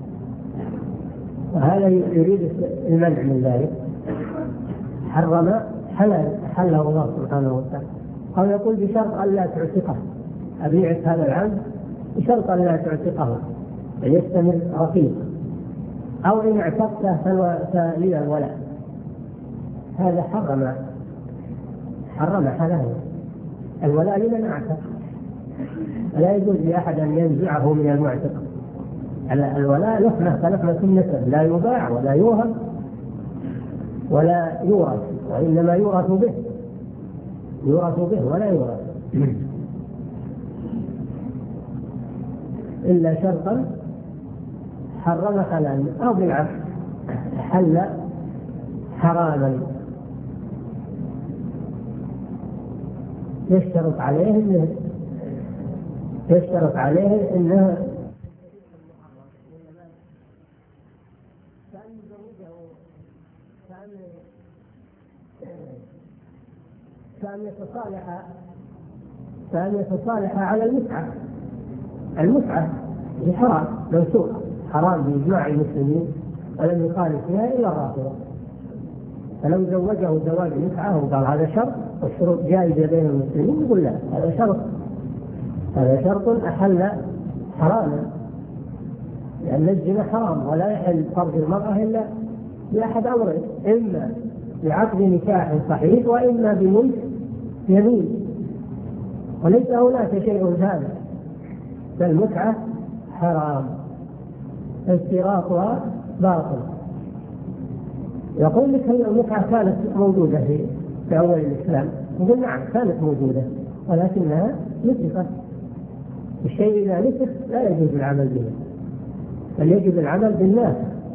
Speaker 3: وهذا يريد المنع من ذلك. حرم حلال حله الله سبحانه وتعالى، أو يقول بشرط ألا تعتقه، أبيعك هذا العبد بشرط ألا تعتقه فيستمر رقيق، أو إن اعتقته فلي الولاء. هذا حرم حرم حلالا. الولاء لمن اعتق، لا يجوز لأحد أن ينزعه من المعتق. الولاء لحمة كلحمة النسب، لا يباع ولا يوهب ولا يورث، وإنما يورث به يورث به ولا يورث، إلا شرطا حرم حلالا، أو بالعكس حل حراما. يشترط عليه إنه يشترط عليه إنه كان يتصالح كان يتصالح على المتعة. المتعة هي حرام منسوخ، حرام بإجماع المسلمين، ولم يخالف فيها إلا الرافضة. فلو زوجه زواج متعة وقال هذا شرط والشروط جائزة بين المسلمين، يقول لا، هذا شرط هذا شرط أحل حراما، لأن الزنا حرام، ولا يحل فرج المرأة إلا بأحد أمرين: إما بعقد نكاح صحيح، وإما بملك يمين، وليس هناك شيء ثالث. فالمتعة حرام، اشتراطها باطل. يقول لك المتعة كانت موجودة في أول الإسلام، نقول نعم كانت موجودة، ولكنها نسخت. الشيء إذا نسخ لا يجوز العمل به، بل يجب العمل بالناس.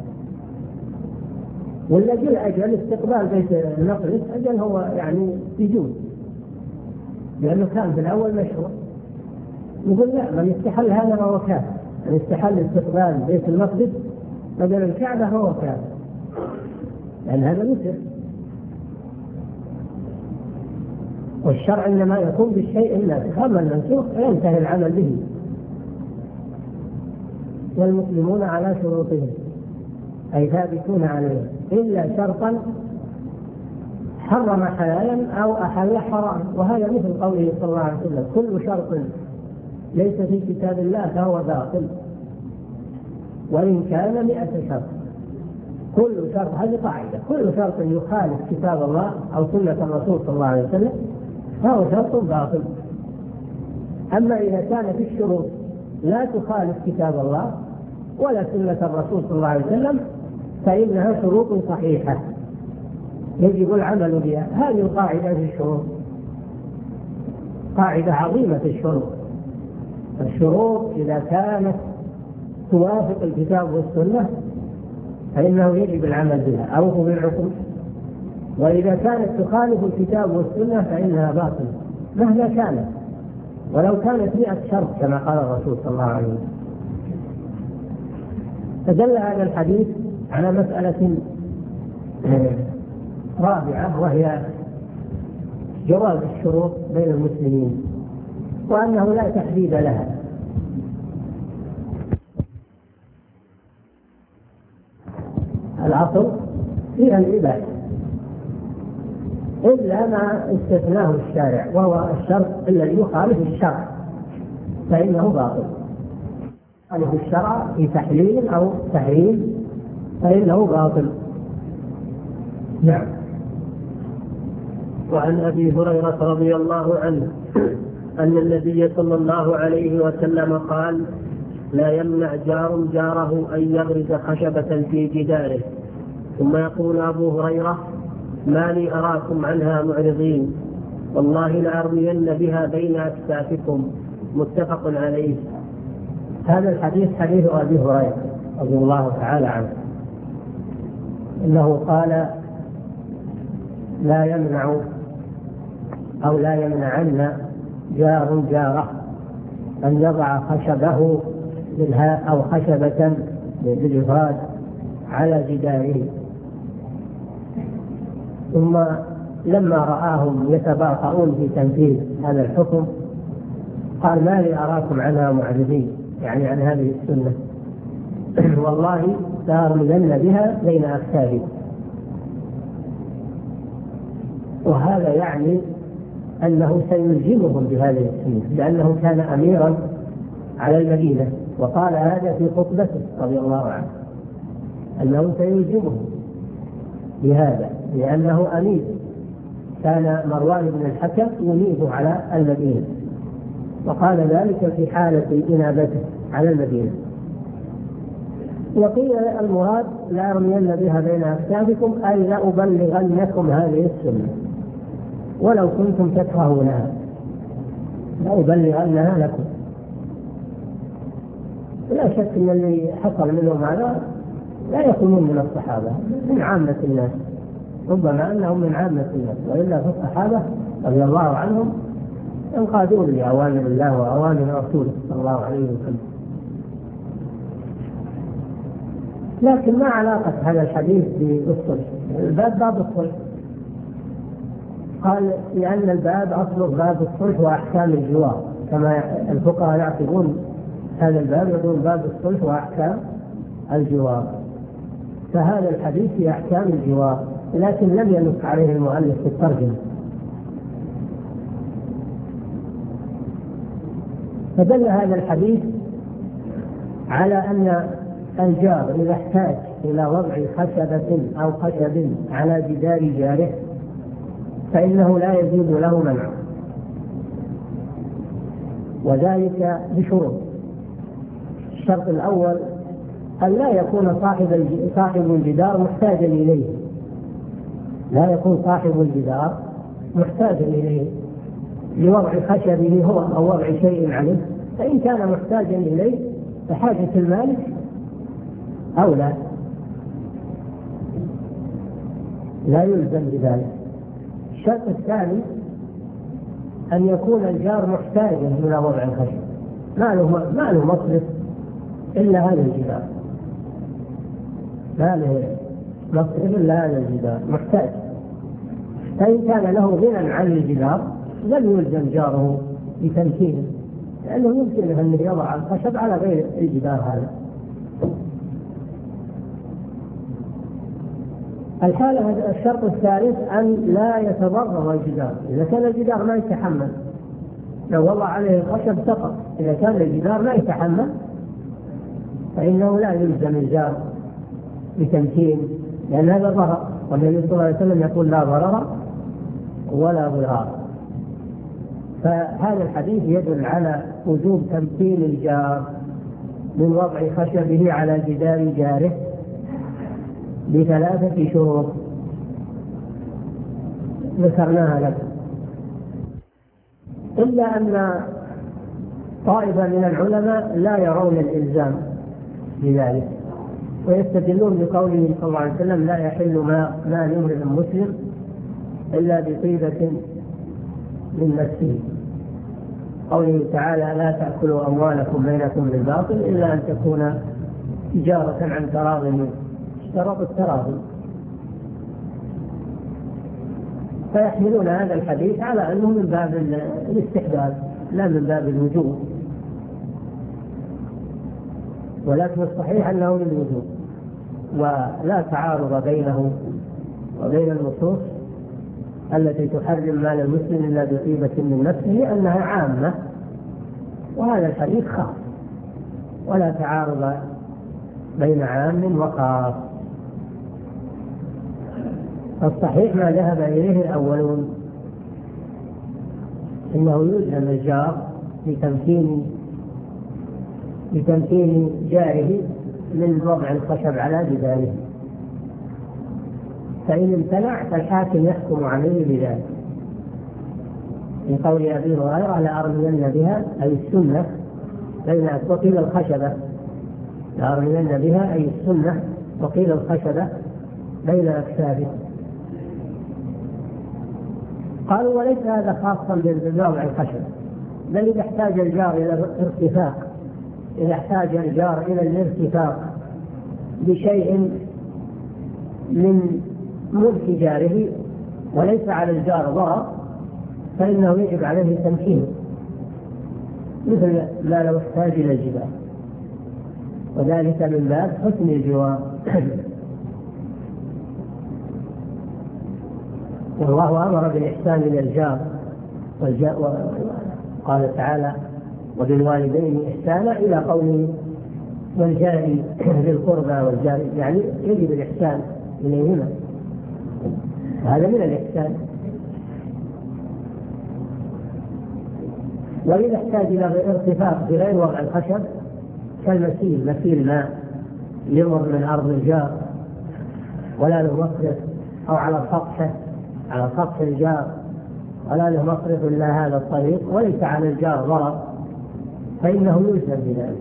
Speaker 3: والأجل أجل استقبال بيت المقدس أجل هو يعني يجوز، لأنه كان في الأول مشروع. نقول لا، من استحل هذا هو كافر، من استحل استقبال بيت المقدس بدل الكعبة هو كافر، لأن هذا مثل. والشرع إنما يكون بالشيء الناسخ، أما المنسوخ ينتهي العمل به. والمسلمون على شروطهم أي ثابتون عليه، إلا شرطا حرم حلالا أو أحل حراما، وهذا مثل قوله صلى الله عليه وسلم: كل شرط ليس في كتاب الله فهو باطل وإن كان مئة شرط. كل شرط، هذه قاعدة، كل شرط يخالف كتاب الله أو سنة الرسول صلى الله عليه وسلم فهو شرط باطل. أما إذا كانت الشروط لا تخالف كتاب الله ولا سنة الرسول صلى الله عليه وسلم فإنها شروط صحيحة يجب العمل بها. هذه القاعدة في الشروط قاعدة عظيمة في الشروط. الشروط إذا كانت توافق الكتاب والسنة فإنه يجب العمل بها، أوفوا بالعقود. وإذا كانت تخالف الكتاب والسنة فإنها باطلة مهما كانت، ولو كانت مئة شرط كما قال الرسول صلى الله عليه وسلم. فدل هذا الحديث على مسألة رابعة، وهي جواز الشروط بين المسلمين وأنه لا تحديد لها. العصر فيها الإباحة إلا ما استثناه الشارع، وهو الشرط الذي يخالف الشرع فإنه باطل. يخالف الشرع في تحليل أو تحريم فإنه باطل. نعم.
Speaker 1: وعن أبي هريرة رضي الله عنه أن النبي صلى الله عليه وسلم قال: لا يمنع جار جاره أن يغرز خشبة في جداره. ثم يقول أبو هريرة: ما لي أراكم عنها معرضين، والله لأرمين بها بين أكتافكم. متفق عليه.
Speaker 3: هذا الحديث حديث أبي هريرة رضي الله تعالى عنه، إنه قال: لا يمنع أو لا يمنعن جار جاره أن يضع خشبه بالهاء أو خشبة بالإفراد على جداره. ثم لما رآهم يتباطؤون في تنفيذ هذا الحكم قال: ما لي أراكم عنها معرضين، يعني عن هذه السنة، والله لأرمين بها بين أكتافكم. وهذا يعني أنه سيلزمهم بهذه السنة، لأنه كان أميرا على المدينة، وقال هذا في خطبته رضي الله عنه أنه سيلزمهم بهذا لأنه أمير. كان مروان بن الحكم يميز على المدينة، وقال ذلك في حالة إنابته على المدينة. وقيل المراد: لأرمين بها بين أكتافكم، أي لأبلغنكم هذه السنة ولو كنتم تكرهونها، لأبلغنها لكم. لا شك أن اللي حصل منهم هذا لا يكونون من الصحابة، من عامة الناس، ربما أنهم من عامة الناس، وإلا في الصحابة رضي الله عنهم انقادون لأوامر الله وأوامر رسوله صلى الله عليه وسلم. لكن ما علاقة هذا الحديث بالصلح؟ الباب باب الصلح، قال لأن الباب أصله باب الصلح وأحكام الجوار، كما الفقهاء يعقدون هذا الباب يقولون باب الصلح وأحكام الجوار، فهذا الحديث في أحكام الجوار، لكن لم ينص عليه المؤلف في الترجمة. فدل هذا الحديث على أن الجار إذا احتاج إلى وضع خشبة أو خشب على جدار جاره فإنه لا يجوز له منع، وذلك بشروط. الشرط الأول أن لا يكون صاحب صاحب الجدار محتاجا إليه، لا يكون صاحب الجدار محتاجا إليه لوضع خشبه هو أو وضع شيء عليه، فإن كان محتاجا إليه فحاجة المالك أولى، لا يلزم بذلك. الشرط الثاني أن يكون الجار محتاجا إلى وضع الخشب، ما له ما له مصرف إلا هذا الجدار، ما له مصرف إلا هذا الجدار، محتاج. فإن كان له غنى عن الجدار لم يلزم جاره بتمكينه، لأنه يمكن أن يضع الخشب على غير الجدار هذا. الحالة الشرط الثالث أن لا يتضرر الجدار. إذا كان الجدار ما يتحمل، لو وضع عليه الخشب سقط، إذا كان الجدار لا يتحمل فإنه لا يلزم الجار بتمكين، لأن هذا ضرر، والنبي صلى الله عليه وسلم يقول لا ضرر ولا ضرار. فهذا الحديث يدل على وجوب تمكين الجار من وضع خشبه على جدار جاره بثلاثة شروط ذكرناها لك، إلا أن طائفة من العلماء لا يرون الإلزام بذلك، ويستدلون بقوله صلى الله عليه وسلم لا يحل مال امرئ مسلم إلا بطيبة من نفسه، قوله تعالى لا تأكلوا أموالكم بينكم بالباطل إلا أن تكون تجارة عن تراض منكم، اشترط التراضي. فيحملون هذا الحديث على أنه من باب الاستحباب لا من باب الوجوب، ولكن الصحيح أنه للوجوب، ولا تعارض بينه وبين النصوص التي تحرم مال المسلم إلا بطيبة من نفسه، لأنها عامة وهذا الحديث خاص، ولا تعارض بين عام وخاص. الصحيح ما ذهب إليه الأولون، إنه يلزم الجار بتمكين بتمكين جاره من وضع الخشب على جداره، فإن امتنع فالحاكم يحكم عليه بذلك، من قول أبي هريرة لأرمين بها أي السنة بين وقيل الخشبة، لأرمين بها أي السنة وقيل الخشبة بين أكتافه. قالوا وليس هذا خاصا بوضع الخشب، بل إذا احتاج الجار إلى ارتفاق، إذا احتاج الجار إلى الارتفاق بشيء من ملك جاره وليس على الجار ضرر فإنه يجب عليه تمكينه، مثل ما لو احتاج إلى الجبال، وذلك من باب حسن الجوار. والله أمر بالإحسان إلى الجار، قال تعالى وبالوالدين إحسانا إلى قوله والجار ذي القربى والجار، يعني يجب الإحسان إليهما، هذا من الإحسان. وإذا احتاج إلى ارتفاق بغير وضع الخشب كالمسيل، مسيل ماء يمر من أرض الجار ولا له مصرف، أو على سطحه على سطح الجار ولا له مصرف إلا هذا الطريق وليس على الجار ضرر، فإنه يلزم بذلك.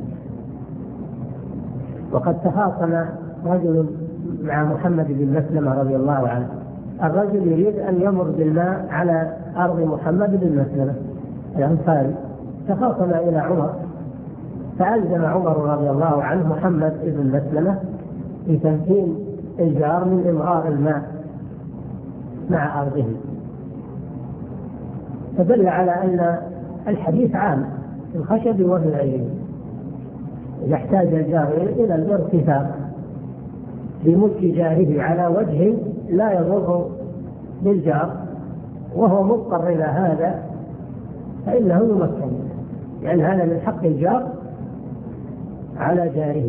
Speaker 3: وقد تخاصم رجل مع محمد بن مسلمة رضي الله عنه، الرجل يريد أن يمر بالماء على أرض محمد بن مسلمة الأنصاري، تخاصم إلى عمر فألزم عمر رضي الله عنه محمد بن مسلمة بتمكين الجار من إمرار الماء مع أرضه، فدل على أن الحديث عام في الخشب وفي غيره. إذا احتاج الجار إلى الارتفاق بملك جاره على وجه لا يضر بالجار وهو مضطر إلى هذا فإنه يمكن، لأن هذا من حق الجار على جاره.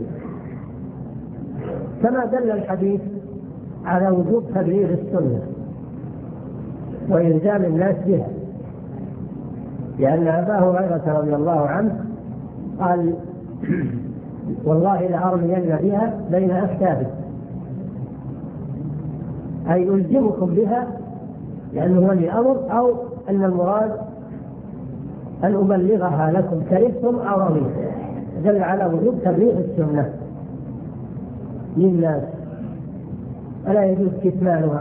Speaker 3: كما دل الحديث على وجوب تبليغ السنة وإلزام الناس بها، لأن أبا هريرة رضي الله عنه قال والله لأرمين بها بين أكتافي، أي ألزمكم بها لأنه هو الأمر، أو أن المراد أن أبلغها لكم كرهتم أو رضيتم، دل على وجوب تبليغ السنة للناس، ولا يجوز كتمانها،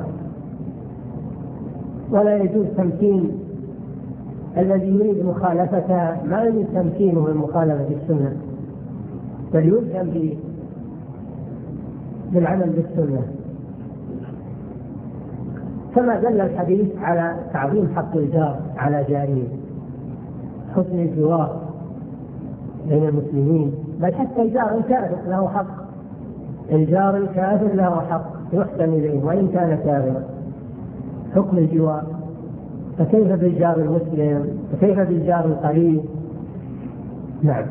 Speaker 3: ولا يجوز تمكين الذي يريد مخالفتها، ما يريد تمكينه من مخالفة السنة، بل يلزم بالعمل بالسنة. كما دل الحديث على تعظيم حق الجار على جاره، حسن الجوار بين المسلمين، بل حتى الجار الكافر له حق، الجار الكافر له حق، يحسن إليه وإن كان كافرا، حكم الجوار. فكيف بالجار المسلم؟ فكيف بالجار القريب؟ نعم.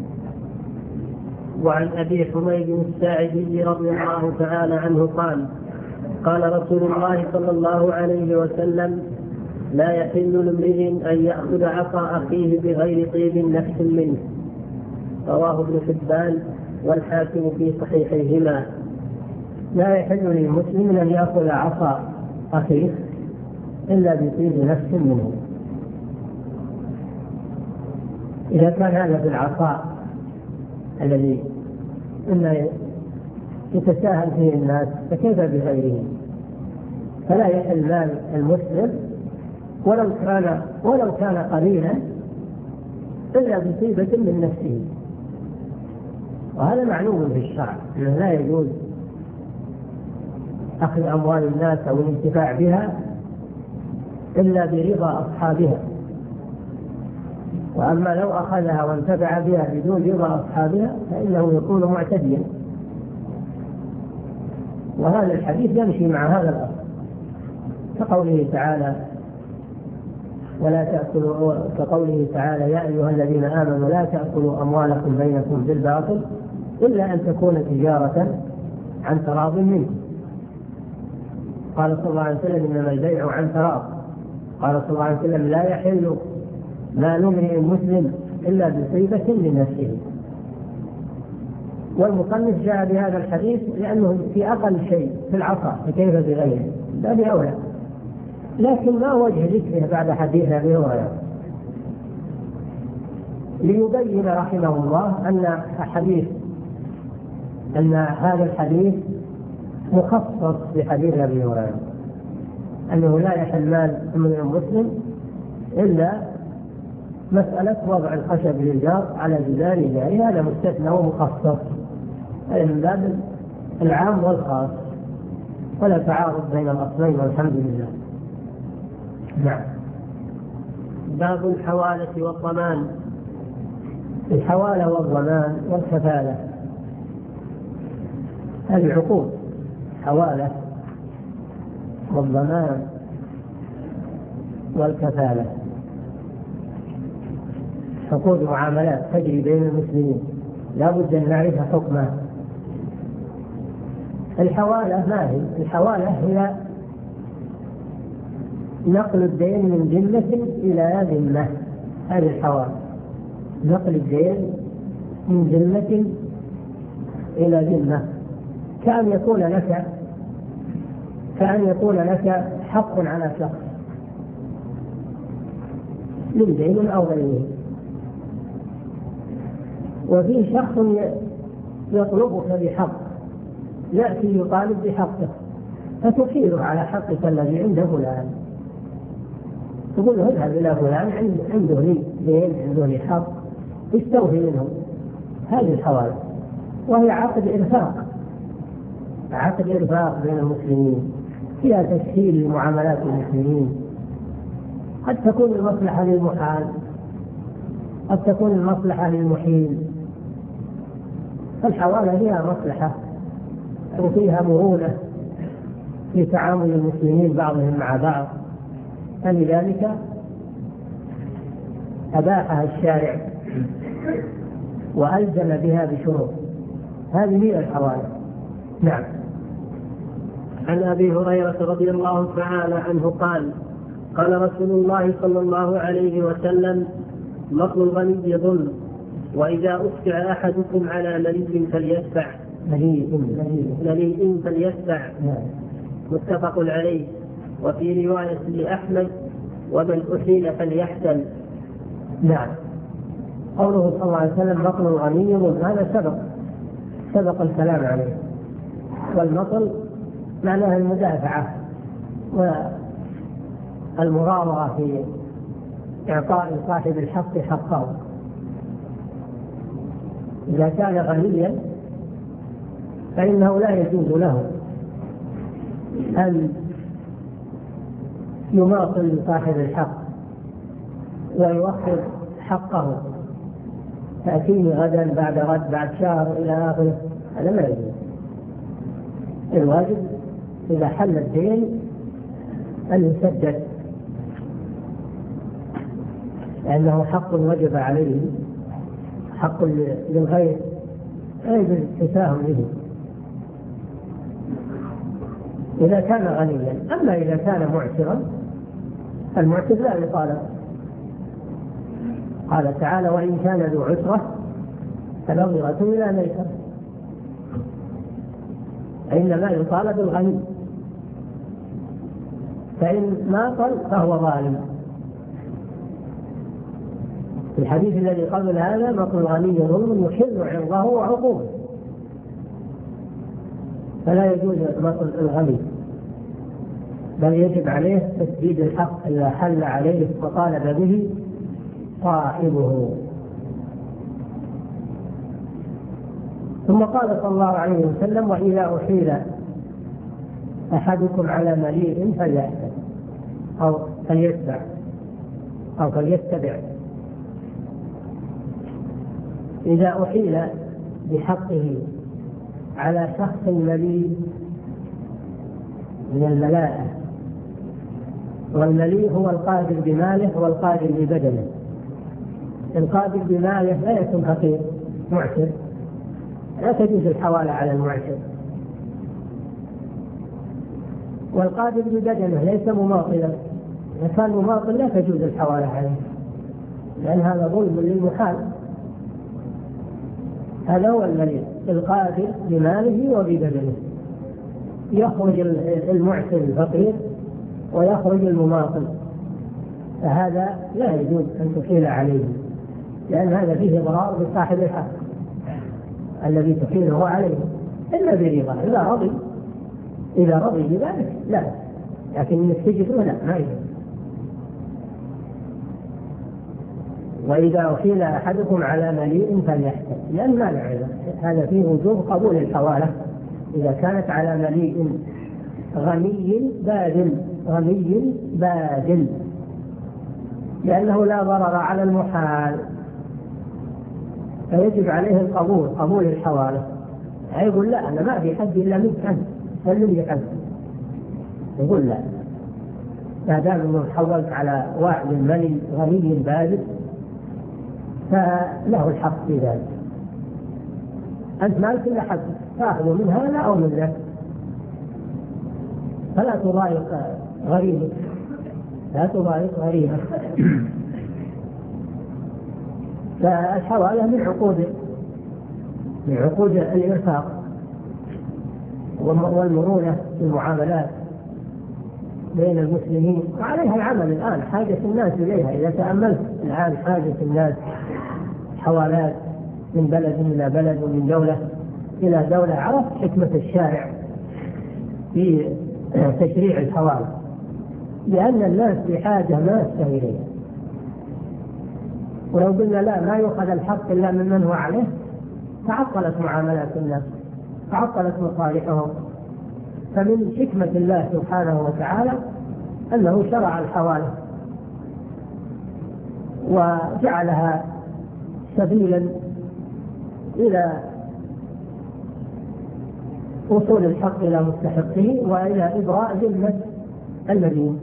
Speaker 1: وعن أبي حميد الساعدي رضي الله تعالى عنه قال قال رسول الله صلى الله عليه وسلم: لا يحل لامرئ أن يأخذ عصا أخيه بغير طيب نفس منه. رواه ابن حبان والحاكم في صحيحيهما.
Speaker 3: لا يحل للمسلم أن يأخذ عصا أخيه إلا بطيب نفس منه. إذا كان هذا في العصا الذي إما يتساهل فيه الناس فكيف بغيره؟ فلا يحل مال المسلم ولو كان ولو كان قليلا إلا بطيبة من نفسه. وهذا معلوم في الشرع أنه لا يجوز أخذ أموال الناس أو الانتفاع بها إلا برضا أصحابها. وأما لو أخذها وانتفع بها بدون رضا أصحابها فإنه يكون معتديا. وهذا الحديث يمشي مع هذا الأصل، كقوله تعالى: ولا تأكلوا كقوله تعالى: يا أيها الذين آمنوا لا تأكلوا أموالكم بينكم بالباطل إلا أن تكون تجارة عن تراض منكم. قال صلى الله عليه وسلم: إنما البيع عن تراض. قال صلى الله عليه وسلم: لا يحل مال امرئ مسلم إلا بطيبة لنفسه. والمصنف جاء بهذا الحديث لأنه في أقل شيء في العصا، فكيف بغيره؟ لا بأولى. لكن ما وجه ذكره بعد حديث أبي هريرة؟ ليبين رحمه الله أن حديث أن هذا الحديث مخصص بحديث أبي هريرة، أنه لا يحل مال امرئ مسلم إلا مسألة وضع الخشب للجار على جدار جاره، هذا مستثنى ومخصص، هذا من باب العام والخاص، ولا تعارض بين الأصلين والحمد لله. نعم.
Speaker 1: باب الحوالة والضمان.
Speaker 3: الحوالة والضمان والكفالة هذه عقود، حوالة والضمان والكفالة عقود معاملات تجري بين المسلمين لا بد أن نعرف حكمها. الحوالة ما هي؟ الحوالة هي نقل الدين من ذمة إلى ذمة. هذه الحوالة، نقل الدين من ذمة إلى ذمة، كأن يكون لك كأن يكون لك حق على شخص من دين أو غيره، وفي شخص يطلبك بحق، يأتي يطالب بحقه فتحيله على حقك الذي عند فلان، تقول له: اذهب إلى فلان عنده لي دين، عنده لي حق، استوفي منه. هذه الحوالة، وهي عقد إرفاق، عقد إرفاق بين المسلمين، فيها تسهيل لمعاملات المسلمين. قد تكون المصلحة للمحال، قد تكون المصلحة للمحيل. الحوالة فيها مصلحة وفيها مرونة في تعامل المسلمين بعضهم مع بعض، فلذلك أباحها الشارع وألزم بها بشروط. هذه هي الحوالة. نعم.
Speaker 1: عن أبي هريرة رضي الله تعالى عنه قال: قال رسول الله صلى الله عليه وسلم: مطل الغني ظلم، وإذا أفجع أحدكم على مليء فليتبع مليء فليتبع. متفق عليه. وفي رواية لأحمد: ومن أحيل فليحتل.
Speaker 3: نعم. قوله صلى الله عليه وسلم: مطل الغني ظلم، هذا سبق سبق الكلام عليه. والمطل معناها المدافعة والمراوغة في إعطاء صاحب الحق حقه. إذا كان غنيا فإنه لا يجوز له أن يماطل صاحب الحق ويؤخر حقه، تأتيني غدا بعد غد بعد شهر إلى آخره، هذا لا يجوز. الواجب إذا حل الدين أن يسدد، لأنه حق وجب عليه، حق للغير لا يجوز التساهل به إذا كان غنيا. أما إذا كان معسرا المعسر لا يطالب. قال تعالى: وإن كان ذو عسرة فنظرة إلى ميسرة. إنما يطالب الغني، فإن ماطل فهو ظالم. في الحديث الذي قبل هذا: مطل الغني ظلم يحل عرضه وعقوبه. فلا يجوز مطل الغني، بل يجب عليه تسديد الحق إذا حل عليه وطالب به صاحبه. ثم قال صلى الله عليه وسلم: وإذا أحيل أحدكم على مليء فليحسن أو فليتبع أو فليتبع. إذا أحيل بحقه على شخص مليء من الملاءة، والمليء هو القادر بماله والقادر ببدنه. القادر بماله لا يكون فقير معسر، لا تجوز الحوالة على المعسر. والقادر ببدنه ليس مماطلا، إذا كان مماطل لا تجوز الحوالة عليه، لأن هذا ظلم للمحال. هذا هو المليء القادر بماله وببدنه. يخرج المعسر الفقير ويخرج المماطل، فهذا لا يجوز أن تحيل عليه، لأن هذا فيه ضرار بصاحب الحق الذي تحيله عليه، إلا برضا. إذا رضي إذا رضي بذلك لا، لكن إنك تجده لا، ما يجوز. وإذا أحيل أحدكم على مليء فليحسن، لأن ما نعلم هذا فيه وجوب قبول الحوالة إذا كانت على مليء غني باذل، غني باذل، لأنه لا ضرر على المحال، فيجب عليه القبول، قبول الحوالة. يقول: لا، أنا ما في حد إلا منك أنت، سلم لي حد. يقول: لا، ما دام أنه حولت على واحد ملي غني باذل فله الحق في ذلك. أنت مالك إلا حد، تأخذ من هذا أو من ذاك، فلا تضايق غريبك، لا تضايق غريبك. فالحوالة من عقود من عقود الإرفاق والمرونة في المعاملات بين المسلمين، وعليها العمل الآن، حاجة الناس إليها. إذا تأملت الآن حاجة الناس حوالات من بلد إلى بلد ومن دولة إلى دولة، عرفت حكمة الشارع في تشريع الحوالة، لأن الناس بحاجة ماسة إليها. ولو قلنا لا، ما يؤخذ الحق إلا ممن هو عليه، تعطلت معاملات الناس، تعطلت مصالحهم. فمن حكمة الله سبحانه وتعالى أنه شرع الحوالة وجعلها سبيلا إلى وصول الحق إلى مستحقه وإلى إبراء ذمة المدين.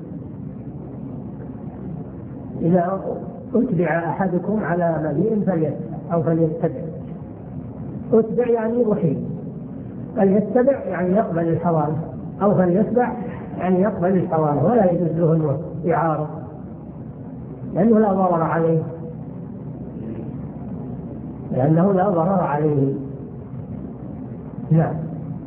Speaker 3: إذا أتبع أحدكم على مليء فليتبع أو فليتبع. أتبع يعني أحيل، فليتبع يعني يقبل الحوالة، أو فليتبع يعني يقبل الحوالة، ولا يجوز له إعارة لأنه لا ضرر عليه، لأنه لا ضرر عليه. نعم.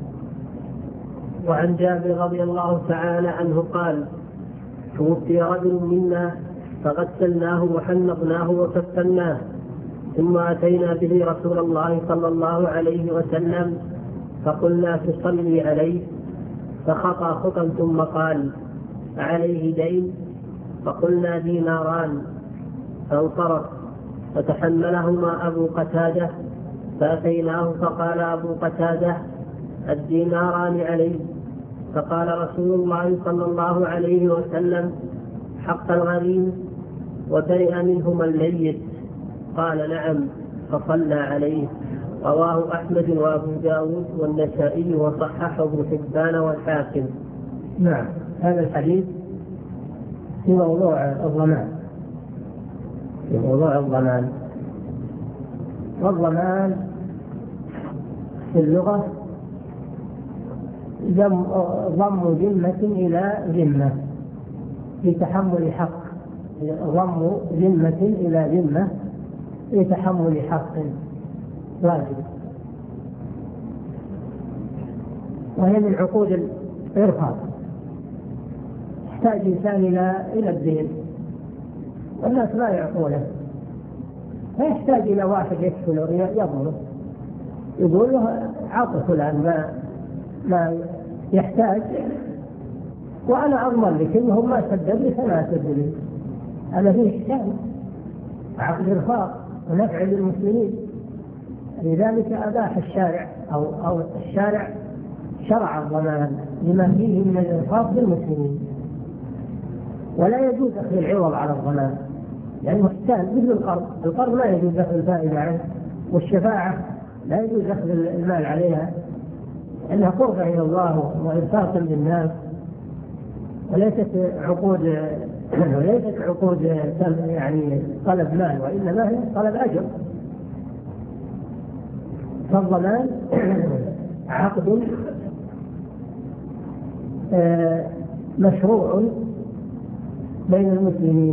Speaker 1: وعن جابر رضي الله تعالى عنه قال: توفي رجل منا فغسلناه وحنطناه وكفناه، ثم أتينا به رسول الله صلى الله عليه وسلم فقلنا: تصلي عليه؟ فخطى خطا ثم قال: عليه دين؟ فقلنا: ديناران. فانصرف فتحملهما أبو قتادة، فأتيناه فقال أبو قتادة: الديناران عليه. فقال رسول الله صلى الله عليه وسلم: حق الغريم وبرئ منهما الميت. قال: نعم. فصلى عليه. رواه أحمد وأبو داود والنسائي وصححه ابن حبان والحاكم.
Speaker 3: نعم، هذا الحديث في موضوع الضمان، في موضوع الضمان. والضمان في اللغة ضم ذمة إلى ذمة في تحمل حق، ضم ذمة إلى ذمة في تحمل حق واجب، وهي من عقود الإرهاب. يحتاج إنسان إلى الدين والناس لا يعطونه، فيحتاج إلى واحد يكفله يضمنه، يقول له عطه فلان ما ما يحتاج وأنا أضمن لك إنه ما سدد لي فلا أسد لي. أنا فيه إحسان، عقد إرفاق ونفع للمسلمين. لذلك أباح الشارع أو أو الشارع شرع الضمان لما فيه من الإرفاق بالمسلمين، ولا يجوز أخذ العوض على الضمان لأنه إحسان مثل القرض. القرض لا يجوز أخذ الفائدة عنه، والشفاعة لا يجوز أخذ المال عليها لأنها قربة إلى الله وإرفاق للناس، وليست عقود وليست عقود يعني طلب مال، وإنما هي طلب أجر. فالضمان عقد مشروع بين المسلمين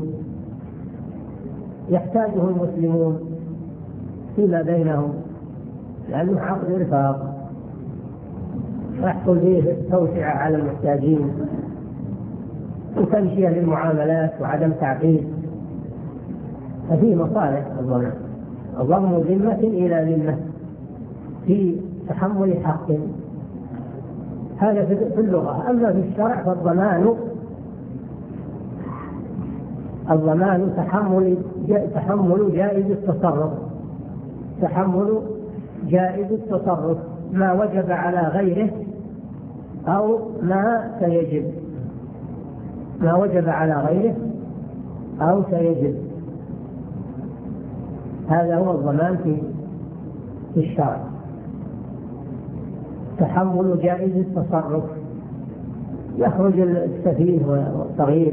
Speaker 3: يحتاجه المسلمون فيما بينهم، لأنه عقد إرفاق يحصل فيه توسعة على المحتاجين وتنشئة للمعاملات وعدم تعقيد، ففيه مصالح الضمان. ضم ذمة إلى ذمة في تحمل حق، هذا في اللغة. أما في الشرع فالضمان الضمان تحمل تحمل جائز التصرف، تحمل جائز التصرف ما وجب على غيره أو ما سيجب، ما وجب على غيره أو سيجب. هذا هو الضمان في في الشرع، تحمل جائز التصرف. يخرج السفيه والصغير،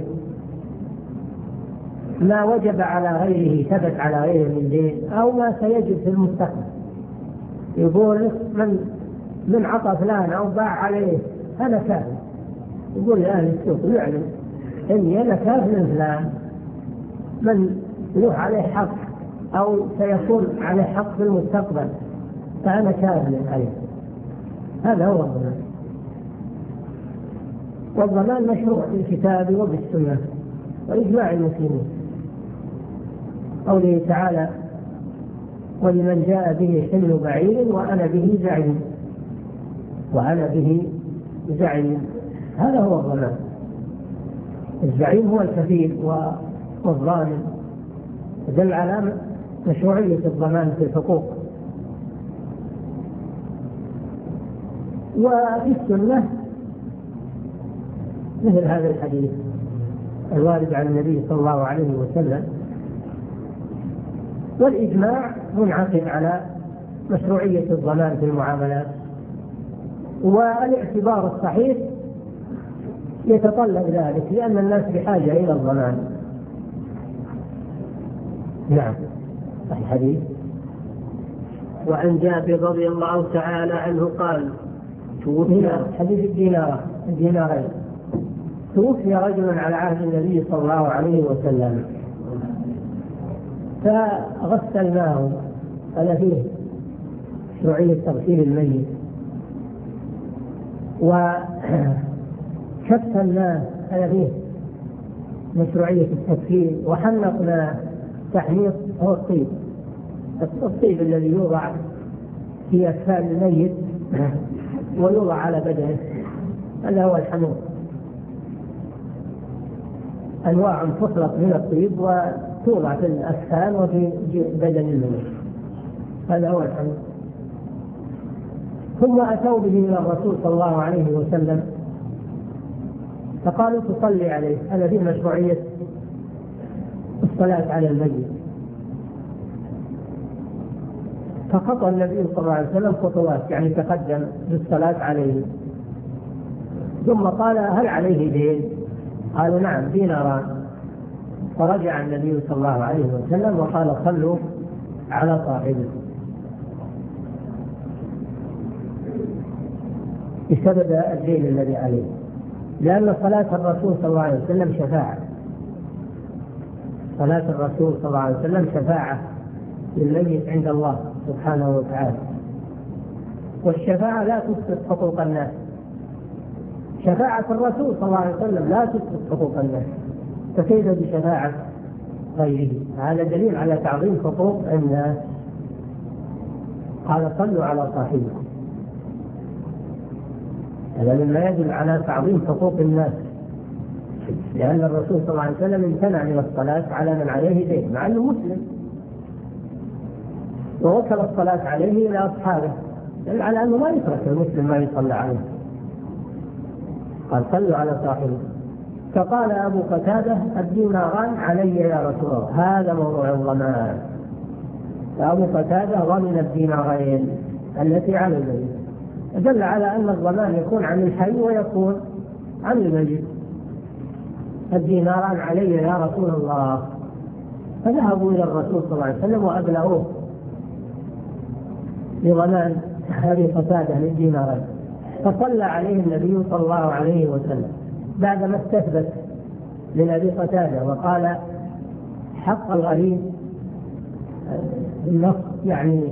Speaker 3: ما وجب على غيره ثبت على غيره من دين أو ما سيجب في المستقبل. يقول من من عطى فلان أو باع عليه أنا كافر، يقول لأهل السوق يعلم إني أنا كافر من فلان، من له عليه حق أو سيكون عليه حق في المستقبل فأنا كافر عليه. هذا هو الضمان. والضمان مشروع في الكتاب وبالسنة وإجماع المسلمين. قوله تعالى: ولمن جاء به حمل بعير وأنا به زعيم، وأنا به زعيم. هذا هو الضمان. الزعيم هو الكفيل والضامن، دل على مشروعية الضمان في الحقوق. وفي السنة مثل هذا الحديث الوارد عن النبي صلى الله عليه وسلم. والإجماع منعقد على مشروعية الضمان في المعاملات، والاعتبار الصحيح يتطلب ذلك لأن الناس بحاجة إلى الضمان. نعم. الحديث:
Speaker 1: وعن جابر رضي الله تعالى عنه قال: توفي
Speaker 3: حديث الدينار الدينارين توفي رجل على عهد النبي صلى الله عليه وسلم فغسلناه، هذا فيه مشروعية تغسيل الميت، وكفناه، هذا فيه مشروعية التكفين، وحنطناه. تحنيط هو الطيب، الطيب الذي يوضع في أكفان الميت ويوضع على بدنه، هذا هو الحنوط. أنواع تخلق من الطيب وتوضع في الأكفان وفي بدن الميت، هذا هو الحنوط. ثم أتوا به إلى الرسول صلى الله عليه وسلم فقالوا: تصلي عليه. هذا فيه مشروعية الصلاة على الميت. فخطى النبي صلى الله عليه وسلم خطوات، يعني تقدم بالصلاة عليه، ثم قال هل عليه دين؟ قالوا نعم ديناران. فرجع النبي صلى الله عليه وسلم وقال صلوا على صاحبه بسبب الدين الذي عليه، لأن صلاة الرسول صلى الله عليه وسلم شفاعة. صلاة الرسول صلى الله عليه وسلم شفاعة للميت عند الله سبحانه وتعالى، والشفاعة لا تسقط حقوق الناس. شفاعة الرسول صلى الله عليه وسلم لا تسقط حقوق الناس، فكيف بشفاعة غيره؟ هذا دليل على تعظيم حقوق الناس. قال صلوا على صاحبكم، هذا مما يدل على تعظيم حقوق الناس، لأن الرسول صلى الله عليه وسلم امتنع من الصلاة على من عليه دين مع أنه مسلم، ووكل الصلاة عليه إلى أصحابه، دل على أنه ما يترك المسلم ما يصلى عليه. قال صلوا على صاحبه. فقال أبو قتادة الديناران علي يا رسول الله، هذا موضوع الضمان. فأبو قتادة ضمن الدينارين التي على الميت، دل على أن الضمان يكون عن الحي ويكون عن الميت. الديناران علي يا رسول الله. فذهبوا إلى الرسول صلى الله عليه وسلم وأبلغوه بضمان أبي قتادة للدينارين، فصلى عليه النبي صلى الله عليه وسلم بعدما استثبت من أبي قتادة وقال حق الغريب بالنص، يعني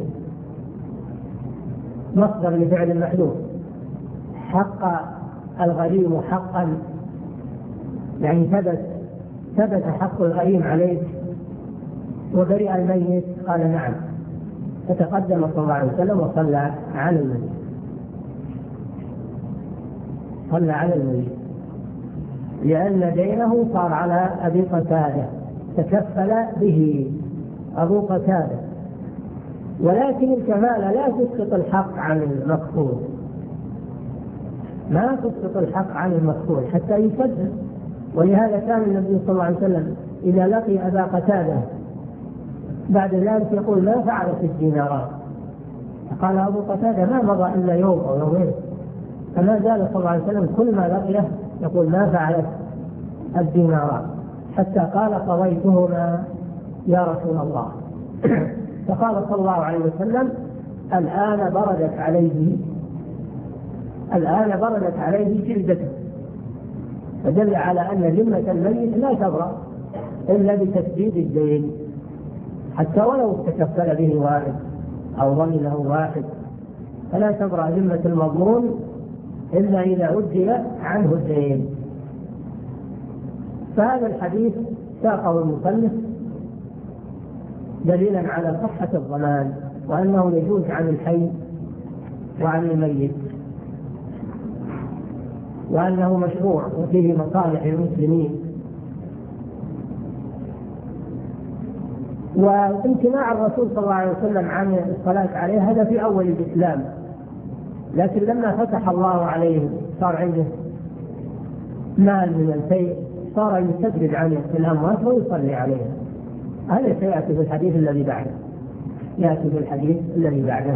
Speaker 3: مصدر لفعل محذوف، حق الغريم حقا، يعني ثبت ثبت حق الغريم عليه وبرئ الميت. قال نعم. فتقدم صلى الله عليه وسلم وصلى على الميت، صلى على الميت لأن دينه صار على أبي قتادة، تكفل به أبو قتادة. ولكن الكفالة لا تسقط الحق عن المقتول، ما تسقط الحق عن المقتول حتى يسدد. ولهذا كان النبي صلى الله عليه وسلم إذا لقي أبا قتادة بعد ذلك يقول ما فعلت الدينارات؟ قال أبو قتادة ما مضى إلا يوم أو يومين، فما زال صلى الله عليه وسلم كل ما لقيه يقول ما فعلت الدينارات، حتى قال قضيتهما يا رسول الله. فقال صلى الله عليه وسلم الآن بردت عليه الآن بردت عليه جلدته، فدل على أن ذمة الميت لا تبرأ إلا بتسديد الدين، حتى ولو تكفل به واحد أو ضمنه واحد، فلا تبرأ ذمة المضمون إلا إذا عجل عنه الدين. فهذا الحديث ساقه المصنف دليلا على صحة الضمان، وأنه يجوز عن الحي وعن الميت، وأنه مشروع وفيه مصالح المسلمين. وامتناع الرسول صلى الله عليه وسلم عن الصلاة عليه هذا في أول الإسلام، لكن لما فتح الله عليه صار عنده مال من الفيء صار يسدد عن الأموات ويصلي عليها. هذا سيأتي في الحديث الذي بعده، يأتي في الحديث الذي بعده.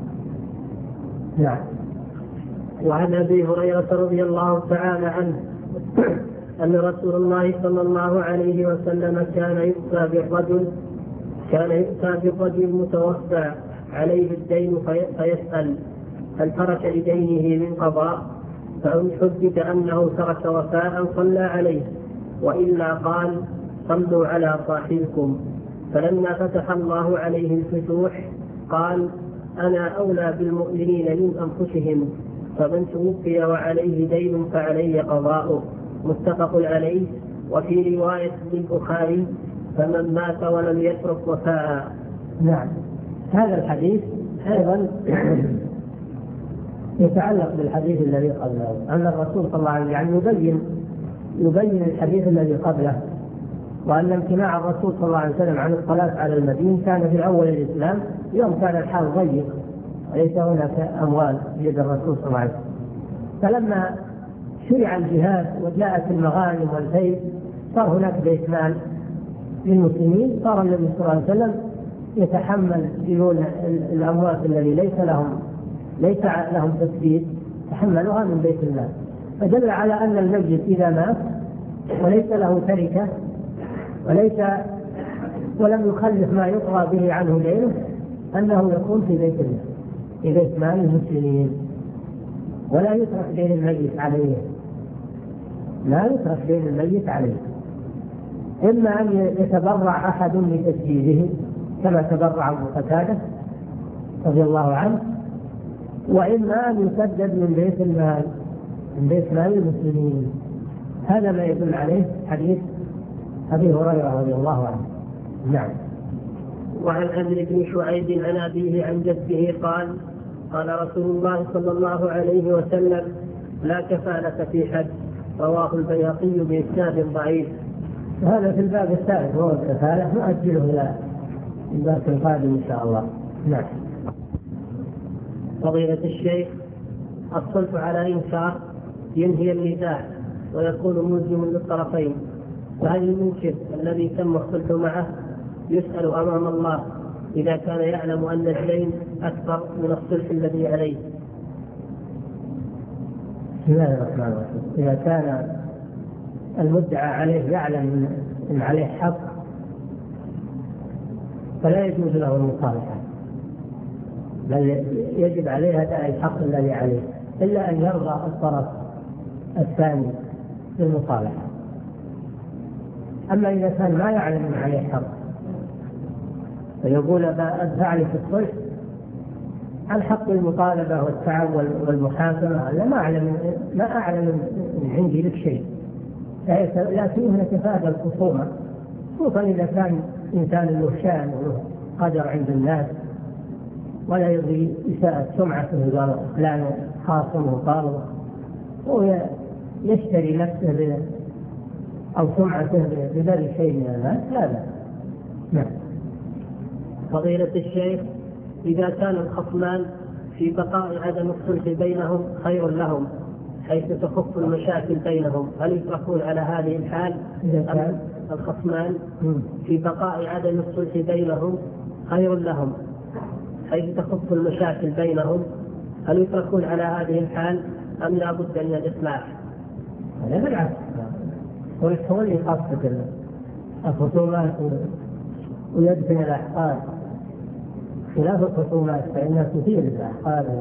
Speaker 3: نعم.
Speaker 1: وعن أبي هريرة رضي الله تعالى عنه أن رسول الله صلى الله عليه وسلم كان يؤتى بالرجل كان يؤتى بالرجل المتوفى عليه الدين فيسأل هل ترك لدينه من قضاء؟ فإن حدث أنه ترك وفاء صلى عليه، وإلا قال صلوا على صاحبكم. فلما فتح الله عليه الفتوح قال أنا أولى بالمؤمنين من أنفسهم، فمن توفي وعليه دين فعليه قضاؤه. متفق عليه. وفي رواية للبخاري فمن مات ولم يترك وفاء.
Speaker 3: نعم. هذا الحديث أيضا يتعلق بالحديث الذي قبله، أن الرسول صلى الله عليه وسلم يعني يبين يبين الحديث الذي قبله، وأن امتناع الرسول صلى الله عليه وسلم عن الصلاة على المدين كان في أول الإسلام، يوم كان الحال ضيق وليس هناك أموال بيد الرسول صلى الله عليه وسلم. فلما شرع الجهاد وجاءت المغانم والفيء صار هناك بيت مال للمسلمين، صار النبي صلى الله عليه وسلم يتحمل ديون الأموات الذي ليس لهم ليس لهم تسديد، تحملها من بيت المال. فدل على أن الميت إذا مات وليس له تركة وليس ولم يخلف ما يقضى به عنه دينه أنه يكون في بيت المال، في بيت مال المسلمين، ولا يترك دين الميت عليه، لا يترك دين الميت عليه. إما أن يتبرع أحد لتسديده كما تبرع أبو قتادة رضي الله عنه، وإما أن يسدد من بيت المال، من بيت مال المسلمين. هذا ما يدل عليه حديث أبي هريرة رضي الله عنه. نعم.
Speaker 1: وعن عمرو بن شعيب عن أبيه عن جده قال قال رسول الله صلى الله عليه وسلم: لا كفالة في حج. رواه البيهقي بإسناد ضعيف.
Speaker 3: هذا في الباب الثالث وهو الكفالة، نؤجله إلى الباب القادم إن شاء الله. نعم.
Speaker 1: فضيلة الشيخ، الصلح على إنكار ينهي النزاع ويكون ملزم للطرفين، فهل المنكر الذي تم الصلح معه يسأل أمام الله إذا كان يعلم أن الدين أكبر من الصلح الذي عليه؟
Speaker 3: بسم الله الرحمن الرحيم. إذا كان المدعى عليه يعلم أن عليه حق فلا يجوز له المصالحة، بل يجب عليه أداء الحق الذي عليه، إلا أن يرضى الطرف الثاني للمصالحة. أما إذا كان ما يعلم أن عليه حق فيقول أدفع لي في الصلح عن حق المطالبة والتعب والمحاكمة، لا ما أعلم ما أعلم من عندي لك شيء، لا فيه نتفادى الخصومة، خصوصا إذا كان إنسان له شأن وله قدر عند الناس ولا يبغي إساءة سمعته، قال فلان خاصمه وقارضه، هو يشتري نفسه أو سمعته بذل شيء من الناس، هذا. نعم.
Speaker 1: فضيلة الشيخ، إذا كان الخصمان في بقاء عدم الصلح بينهم خير لهم حيث تخف المشاكل بينهم، هل يتركون على هذه الحال؟ أم الخصمان في بقاء عدم الصلح بينهم خير لهم حيث تخف المشاكل بينهم، هل يتركون على هذه الحال أم لا بد من الإصلاح؟
Speaker 3: هذا بالعكس، هو اللي يخفف الخصومات ويدفن الأحقاد، خلاف الخصومات فإنها تثير الأحقاد،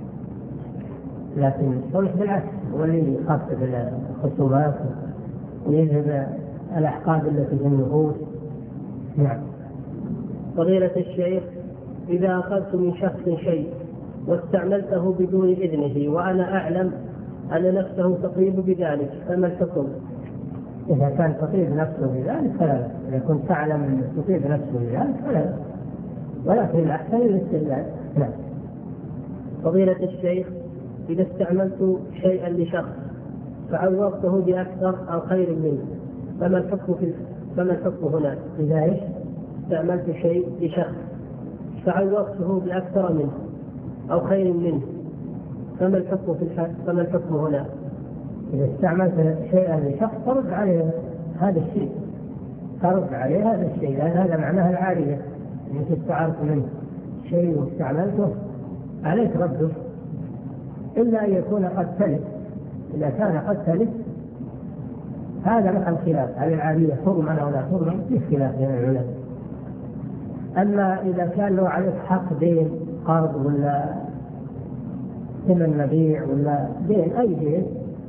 Speaker 3: لكن الصلح بالعكس هو اللي يخفف الخصومات ويذهب الأحقاد التي في النفوس. نعم.
Speaker 1: فضيلة الشيخ، إذا أخذت من شخص شيء واستعملته بدون إذنه وأنا أعلم أن نفسه تطيب بذلك، فما الحكم؟
Speaker 3: إذا كان تطيب نفسه بذلك فلا، إذا كنت تعلم أن تطيب نفسه بذلك فلا، ولكن الأحسن الاستدلال. نعم.
Speaker 1: فضيلة الشيخ، إذا استعملت شيئا لشخص فعوضته بأكثر أو خير منه، فما الحكم في فما الحكم هنا؟
Speaker 3: إذا إيش؟
Speaker 1: استعملت شيء لشخص فعوضته بأكثر منه أو خير منه، فما الحكم في الحال فما الحكم هنا؟
Speaker 3: إذا استعملت شيئا لشخص ترد عليه هذا الشيء، ترد عليه هذا الشيء، لأن هذا معناها العارية، أنك استعرت منه شيء واستعملته عليك رده، إلا أن يكون قد تلف. إذا كان قد تلف هذا محل خلاف، هل العارية حرمة أو لا حرمة، في خلاف بين العلماء. أما إذا كان له عليك حق دين، قرض ولا ثمن مبيع ولا دين أي دين،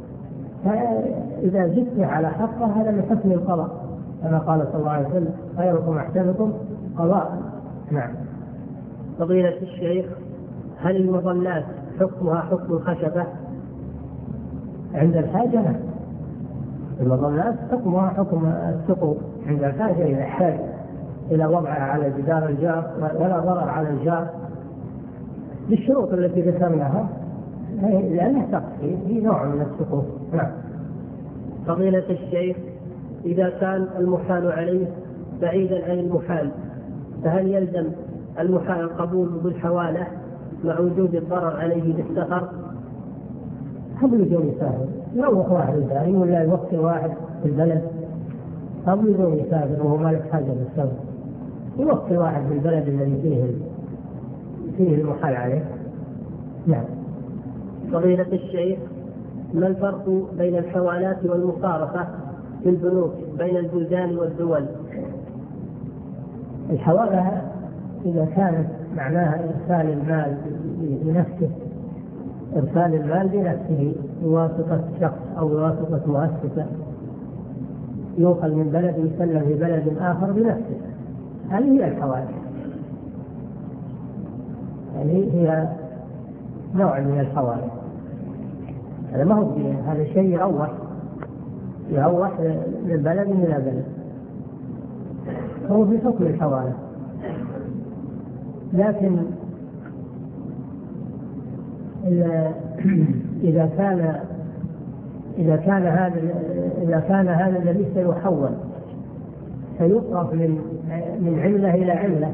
Speaker 3: فإذا زدت على حقه هذا من حسن القضاء، كما قال صلى الله عليه وسلم: خيركم أحسنكم قضاء. نعم.
Speaker 1: فضيلة الشيخ، هل المظلات حكمها حكم الخشبة؟
Speaker 3: عند الحاجة المظلات حكمها حكم السقوط عند الحاجة، إذا احتاج إلى وضعها على جدار الجار ولا ضرر على الجار بالشروط التي ذكرناها، لأنها تقصي في نوع من السقوط. نعم.
Speaker 1: فضيلة الشيخ، إذا كان المحال عليه بعيدا عن المحال، فهل يلزم المحال القبول بالحوالة مع وجود الضرر عليه بالسفر؟
Speaker 3: قبل يجون يسافر يروح واحد دائم ولا يوقف واحد في البلد، قبل يجون يسافر وهو مالك حاجة بالسفر، يوكل واحد في البلد الذي فيه فيه المحال عليه. نعم.
Speaker 1: فضيلة الشيخ، ما الفرق بين الحوالات والمصارفة في البنوك بين البلدان والدول؟
Speaker 3: الحوالة إذا كانت معناها إرسال المال بنفسه، إرسال المال بنفسه بواسطة شخص أو بواسطة مؤسسة، يوصل من بلد يسلم في بلد آخر بنفسه، هذه هي الحوالة. يعني هي نوع من الحوالة. هذا ما هو دين، هذا شيء يروح يروح من بلد إلى بلد، هو في حكم الحوالة. لكن إذا كان إذا كان هذا إذا كان هذا الذي سيحول سيصرف من من عملة إلى عملة،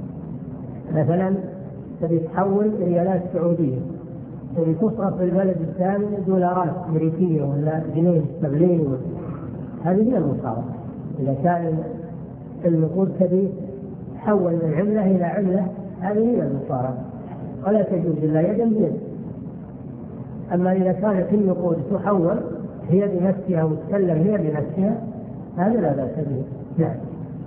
Speaker 3: مثلا تتحول ريالات سعودية تصرف في البلد الثاني دولارات أمريكية ولا جنيه استرليني، هذه هي المصارفة. إذا كان النقود كبير تحول من عملة إلى عملة، هذه هي المصارفة، ولا تجوز إلا يدا بيد. أما إذا كانت النقود تحول هي بنفسها وتسلم هي بنفسها، هذا لا بأس به. نعم.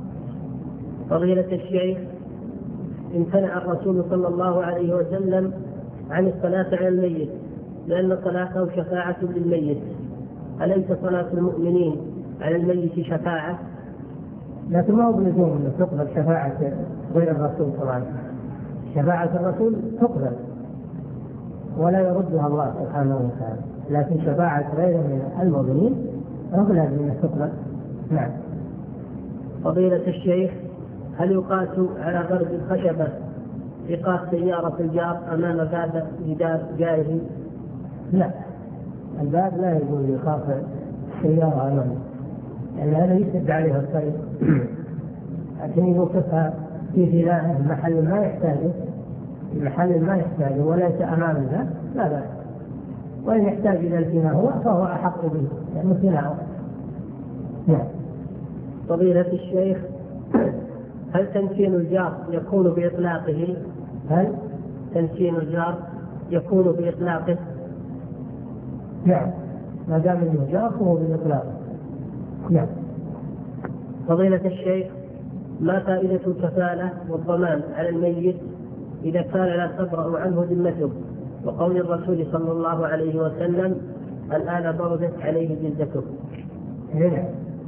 Speaker 1: فضيلة الشيخ، امتنع الرسول صلى الله عليه وسلم عن الصلاة على الميت لأن صلاته شفاعة للميت، أليس صلاة المؤمنين على الميت شفاعة؟
Speaker 3: لكن ما هو بلزوم أن تقبل شفاعة غير الرسول صلى الله عليه وسلم. شفاعة الرسول تقبل ولا يردها الله سبحانه وتعالى، لكن شفاعة غيره من المؤمنين أغلى من تقبل. نعم.
Speaker 1: فضيلة الشيخ، هل يقاس على ضرب الخشبة إيقاف سيارة الجار أمام باب جدار جاره؟
Speaker 3: لا، الباب لا يجوز إيقاف السيارة أمامه، لأن هذا يسد عليها الطريق. لكن يوقفها في فناء محل ما يحتاجه، المحل ما يحتاجه وليس أمام الباب لا بأس، وإن يحتاج إلى الفناء هو فهو أحق به لأنه فناء. نعم.
Speaker 1: فضيلة الشيخ، هل تنسين الجار يكون بإطلاقه؟
Speaker 3: هل
Speaker 1: تنسين الجار يكون بإطلاقه؟
Speaker 3: نعم، ما دام انه جار فهو بإطلاقه. نعم.
Speaker 1: فضيلة الشيخ، ما فائدة الكفالة والضمان على الميت إذا كان لا تبرأ عنه ذمته، وقول الرسول صلى الله عليه وسلم الآن بردت عليه جلدته؟
Speaker 3: نعم،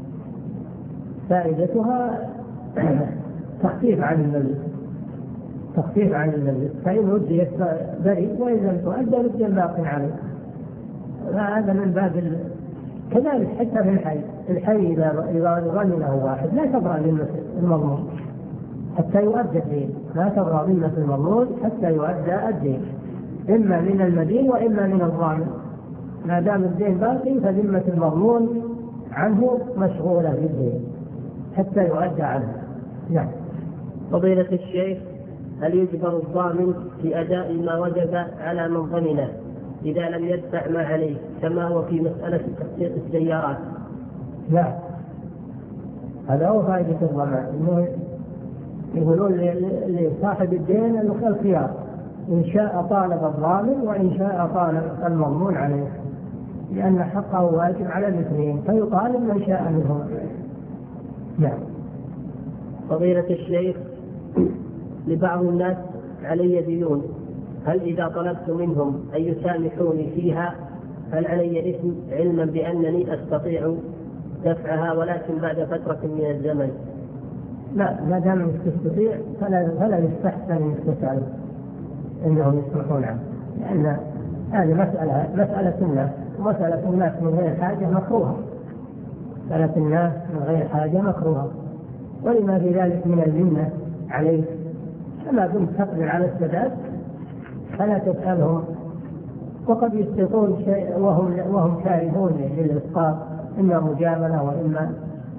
Speaker 3: فائدتها تخفيف عن الميت، تخفيف عن الميت، فإن ودي بريء وإن لم تؤدى رد الباقي عليه. هذا من باب ال... كذلك حتى في الحي، الحي إذا ظلمه واحد لا تبرأ ذمة المظلوم حتى يؤدى الدين، لا تبرأ ذمة المظلوم حتى يؤدى الدين، إما من المدين وإما من الظالم. ما دام الدين باقي فذمة المظلوم عنه مشغولة بالدين حتى يؤدى عنه. نعم.
Speaker 1: فضيلة الشيخ، هل يجبر الضامن في أداء ما وجب على من ضمنه إذا لم يدفع ما عليه كما هو في مسألة تخطيط السيارات؟
Speaker 3: لا، هذا هو فائدة الضمان، إنه يقولون لصاحب الدين الخيار، إن شاء طالب الضامن وإن شاء طالب المضمون عليه، لأن حقه واجب على الاثنين، فيطالب من شاء منهم. نعم.
Speaker 1: فضيلة الشيخ، لبعض الناس علي ديون، هل إذا طلبت منهم أن يسامحوني فيها هل علي إثم علما بأنني أستطيع دفعها ولكن بعد فترة من الزمن؟
Speaker 3: لا، ما دام تستطيع فلا فلا يستحسن أن يستسأل إنهم يسمحون عنه، لأن هذه مسألة مسألة الناس، ومسألة الناس من غير حاجة مكروهة، مسألة الناس من غير حاجة مكروهة، ولما في ذلك من المنة عليه، فما دمت تقدر على السداد فلا تسألهم، وقد يسقطون شيء وهم وهم كارهون للإسقاط، إما مجاملة وإما،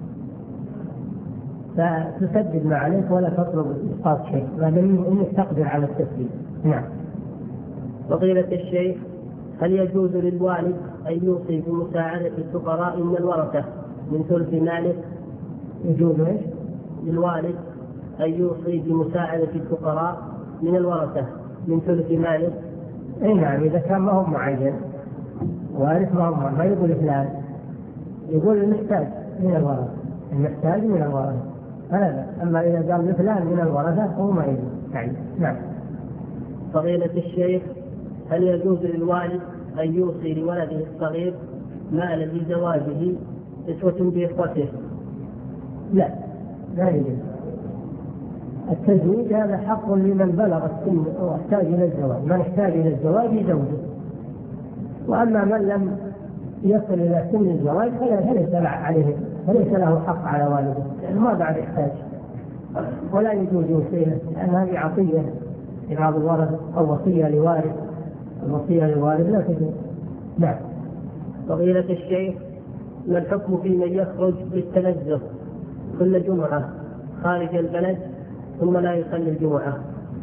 Speaker 3: فتسدد ما عليك ولا تطلب إسقاط شيء ما دام إنك تقدر على التسديد. نعم.
Speaker 1: فضيلة الشيخ، هل يجوز للوالد أن يوصي بمساعدة الفقراء من الورثة من ثلث ماله؟
Speaker 3: يجوز إيش؟
Speaker 1: للوالد أن يوصي بمساعدة الفقراء من الورثة من ثلث ماله؟
Speaker 3: اي نعم، اذا كان ما هو معين وارث ما هو ما يقول فلان، يقول المحتاج من الورثة، المحتاج من الورثة هذا. اما اذا قال لفلان من الورثة هو ما يقول يعني. نعم.
Speaker 1: فضيلة الشيخ، هل يجوز للوالد أن يوصي لولده الصغير مالا لزواجه إسوة بإخوته؟
Speaker 3: لا، لا يجوز. التزويج هذا حق لمن بلغ السن واحتاج الى الزواج، من احتاج الى الزواج يزوجه. واما من لم يصل الى سن الزواج فليس عليه، فليس له حق على والده، لانه ما بعد يحتاج ولا يجوز يوصيه، لان هذه عطيه لبعض الورثه او وصيه لوارث، الوصيه للوارث لا تجوز. نعم.
Speaker 1: فضيلة الشيخ، ما الحكم في من يخرج للتنزه كل جمعة خارج البلد ثم لا يصلي الجمعة؟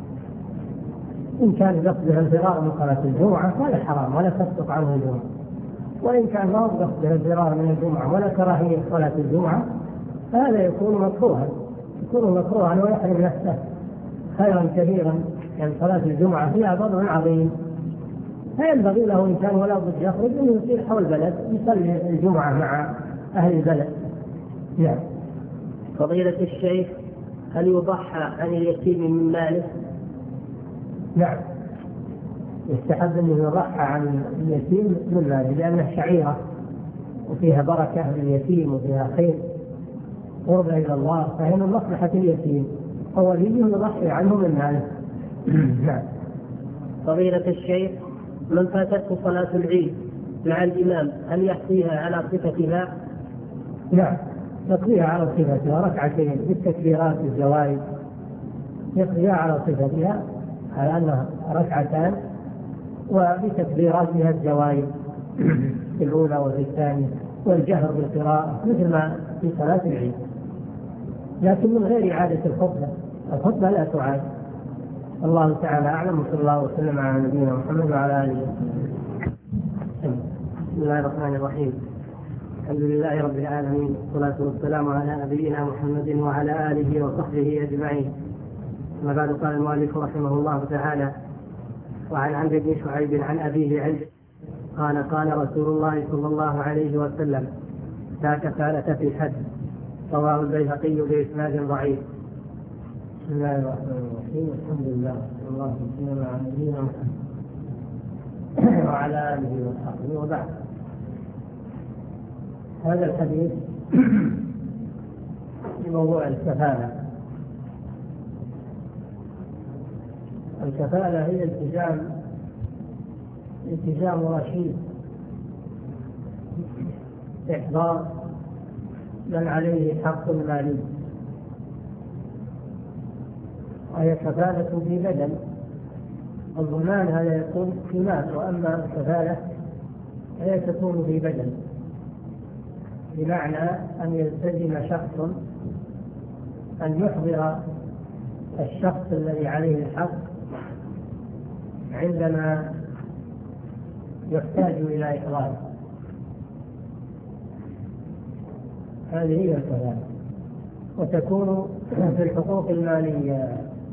Speaker 3: إن كان قصده الفرار من صلاة الجمعة فلا حرام ولا تسقط عنه الجمعة، وإن كان ما قصده الفرار من الجمعة ولا كراهية صلاة الجمعة فهذا يكون مكروها، يكون مكروها ويحرم نفسه خيرا كبيرا، يعني صلاة الجمعة فيها فضل عظيم، فينبغي له إن كان ولا بد يخرج أن يصير حول البلد يصلي الجمعة مع أهل البلد. يعني.
Speaker 1: فضيلة الشيخ، هل يضحى عن اليتيم من ماله؟
Speaker 3: نعم، يستحب أن يضحى عن اليتيم من ماله، لأنه شعيرة وفيها بركة لليتيم وفيها خير قرب إلى الله، فهي من مصلحة اليتيم، هو الذي يضحي عنه من ماله. نعم.
Speaker 1: فضيلة الشيخ، من فاتته صلاة العيد مع الإمام هل يحصيها على صفتها؟
Speaker 3: نعم، يقضيها على صفتها ركعتين بالتكبيرات الزوائد، يقضيها على صفتها على أنها ركعتان وبتكبيراتها الزوائد في الأولى وفي الثانية، والجهر بالقراءة مثل ما في صلاة العيد، لكن من غير إعادة الخطبة، الخطبة لا تعاد. الله تعالى أعلم، وصلى الله وسلم على نبينا محمد وعلى آله وصحبه.
Speaker 1: بسم الله الرحمن الرحيم، الحمد لله رب العالمين، والصلاة والسلام على نبينا محمد وعلى آله وصحبه أجمعين. أما بعد، قال المؤلف رحمه الله تعالى: وعن عمرو بن شعيب عن أبيه عند قال قال رسول الله صلى الله عليه وسلم: لا كفالة في الحج. رواه البيهقي بإسناد ضعيف.
Speaker 3: بسم الله الرحمن الرحيم، الحمد لله والصلاة والسلام على نبينا محمد وعلى آله وصحبه. وبعد، هذا الحديث في موضوع الكفالة. الكفالة هي التزام التزام رشيد إحضار من عليه حق مالي، وهي كفالة في بدن. الضمان هذا يكون في مال، وأما الكفالة هي تكون في بدن، بمعنى أن يلتزم شخص أن يحضر الشخص الذي عليه الحق عندما يحتاج إلى إحضاره. هذه هي الكفالة، وتكون في الحقوق المالية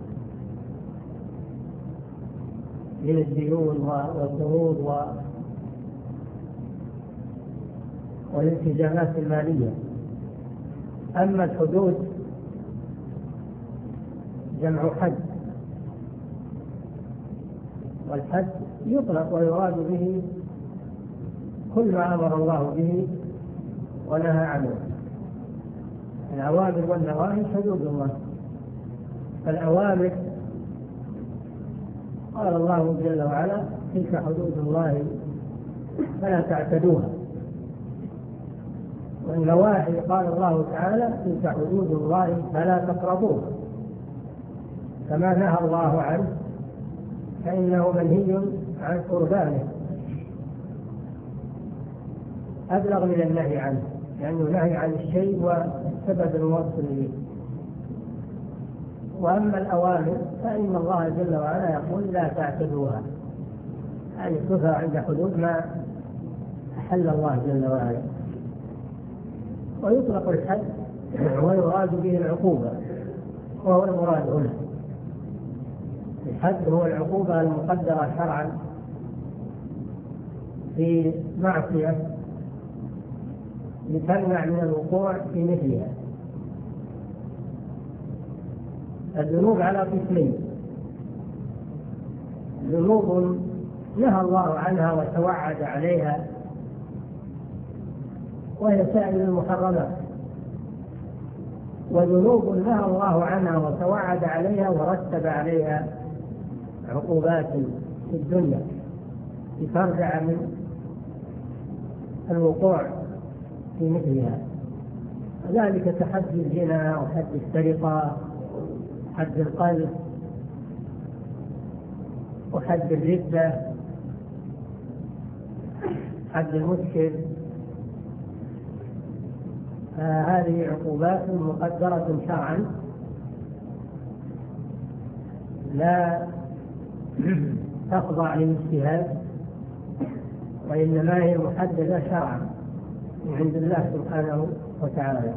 Speaker 3: من الديون والقروض والالتزامات المالية. أما الحدود جمع حد، والحد يطلق ويراد به كل ما أمر الله به ونهى عنه. الأوامر والنواهي حدود الله. فالأوامر قال الله جل وعلا: تلك حدود الله فلا تعتدوها. والنواهي قال الله تعالى: تلك حدود الله فلا تقربوها. فما نهى الله عنه فإنه منهي عن قربانه، أبلغ من النهي عنه، لأنه يعني نهي عن الشيء وسبب الموصل إليه. وأما الأوامر فإن الله جل وعلا يقول: لا تعتدوها، يعني تقف عند حدود ما أحل الله جل وعلا. ويطلق الحد ويراد به العقوبة، وهو المراد هنا. الحد هو العقوبة المقدرة شرعا في معصية لتمنع من الوقوع في مثلها. الذنوب على قسمين: ذنوب نهى الله عنها وتوعد عليها وهي سائر المحرمات، وذنوب نهى الله عنها وتوعد عليها ورتب عليها عقوبات في الدنيا لترجع من الوقوع في مثلها، ذلك كحد الزنا وحد السرقة حد القذف وحد الردة حد المسكر. هذه عقوبات مقدرة شرعا لا تخضع للاجتهاد، وإنما هي محددة شرعا من عند الله سبحانه وتعالى.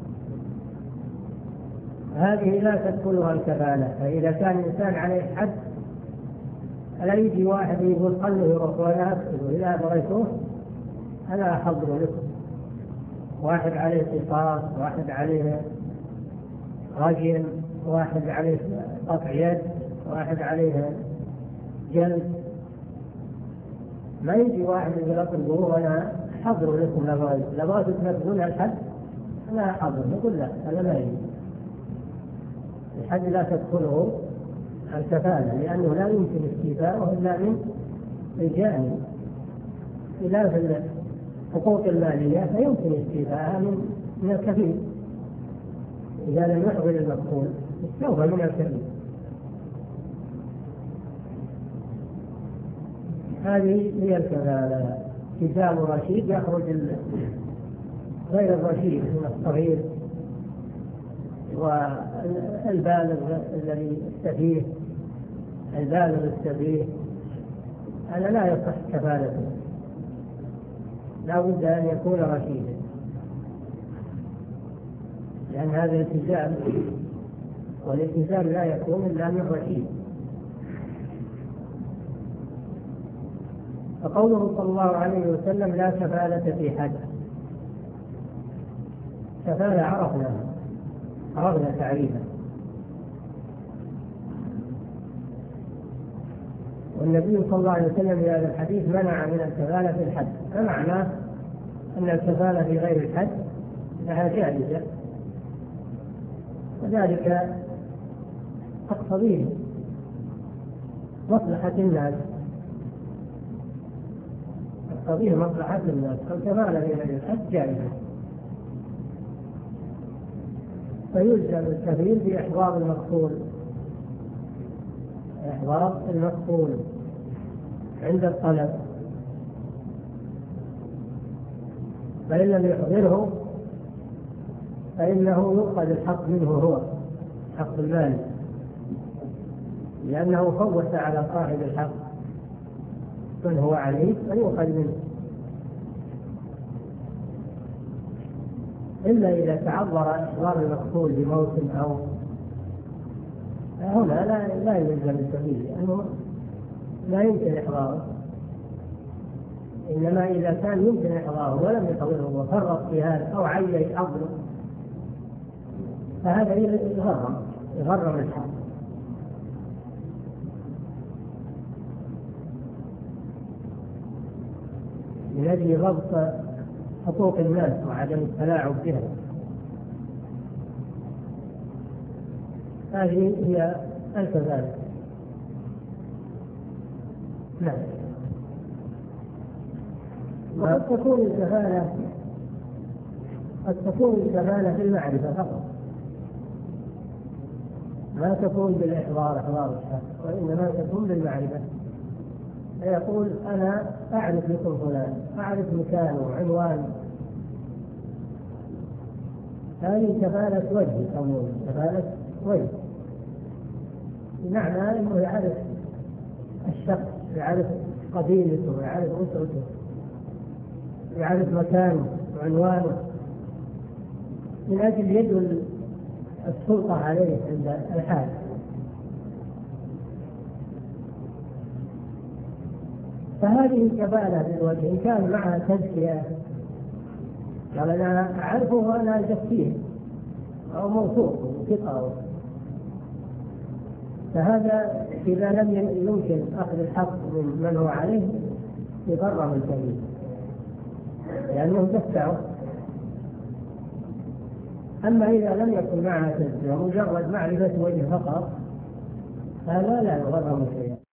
Speaker 3: هذه لا تدخلها الكفالة، فإذا كان الإنسان عليه حد ألا يجي واحد يقول قلبه يروح ولا أقتله إذا بغيته أنا أحضر لكم. واحد عليه قصاص، واحد عليه رجم، واحد عليه قطع يد، واحد عليه جلد. ما يجي واحد يقول اطلبوا وانا احضر لكم لبغيت تنفذون الحد انا احضر. نقول لا، هذا ما يجي. الحد لا تدخله الكفالة لأنه لا يمكن استيفاؤه إلا من الجاني، خلاف الحقوق المالية فيمكن استيفاءها من من الكفيل إذا لم يحضر المقتول سوف من الكفيل. هذه هي الكفالة. كتاب رشيد يخرج غير الرشيد من الصغير والبالغ الذي السفيه، البالغ السفيه هذا لا يصح كفالته، لا بد أن يكون رشيدا، لأن هذا الالتزام، والالتزام لا يكون إلا من رشيد. فقوله صلى الله عليه وسلم لا كفالة في حد، كفالة عرفناها، عرفنا تعريفها، والنبي صلى الله عليه وسلم في هذا الحديث منع من الكفالة في الحد، فمعناه أن الكفالة في غير الحد لها جائزة، وذلك تقتضيه مصلحة الناس، تقتضيه مصلحة الناس، فالكفالة في غير الحد جائزة. فيلزم الكفيل بإحضار المقتول، إحضار المقتول عند الطلب، فإن لم يحضره فإنه يؤخذ الحق منه، هو حق المال، لأنه فوت على صاحب الحق من هو عليه فيؤخذ منه، إلا إذا تعذر إحضار المقتول بموت أو هنا لا لا يلزم الكفيل لأنه لا يمكن إحضاره، إنما إذا كان يمكن إحضاره ولم يحضره وفرط في هذا أو عيش أمره فهذا يغرم يغرم الحق. من أجل ضبط حقوق الناس وعدم التلاعب بها. هذه هي الكفالة. نعم. وقد تكون الكفالة قد تكون الكفالة في المعرفة فقط، ما تكون بالإحضار إحضار الشخص، وإنما تكون بالمعرفة. فيقول أنا أعرف لكم فلان، أعرف مكانه وعنوانه، هذه كفالة وجه أو كفالة وجه، بمعنى أنه يعرف الشخص، يعرف قبيلته، يعرف أسرته، يعرف مكانه وعنوانه، من أجل يدل السلطة عليه عند الحال. فهذه كفالة بالوجه إن كان معها تزكية، قال أنا أعرفه وأنا أزكيه أو موثوق ثقة، فهذا إذا لم يمكن أخذ الحق من من هو عليه يغرم الكريم لأنه دفعه. أما إذا لم يكن معها تزكية ومجرد معرفة وجه فقط هذا لا يغرم شيئا.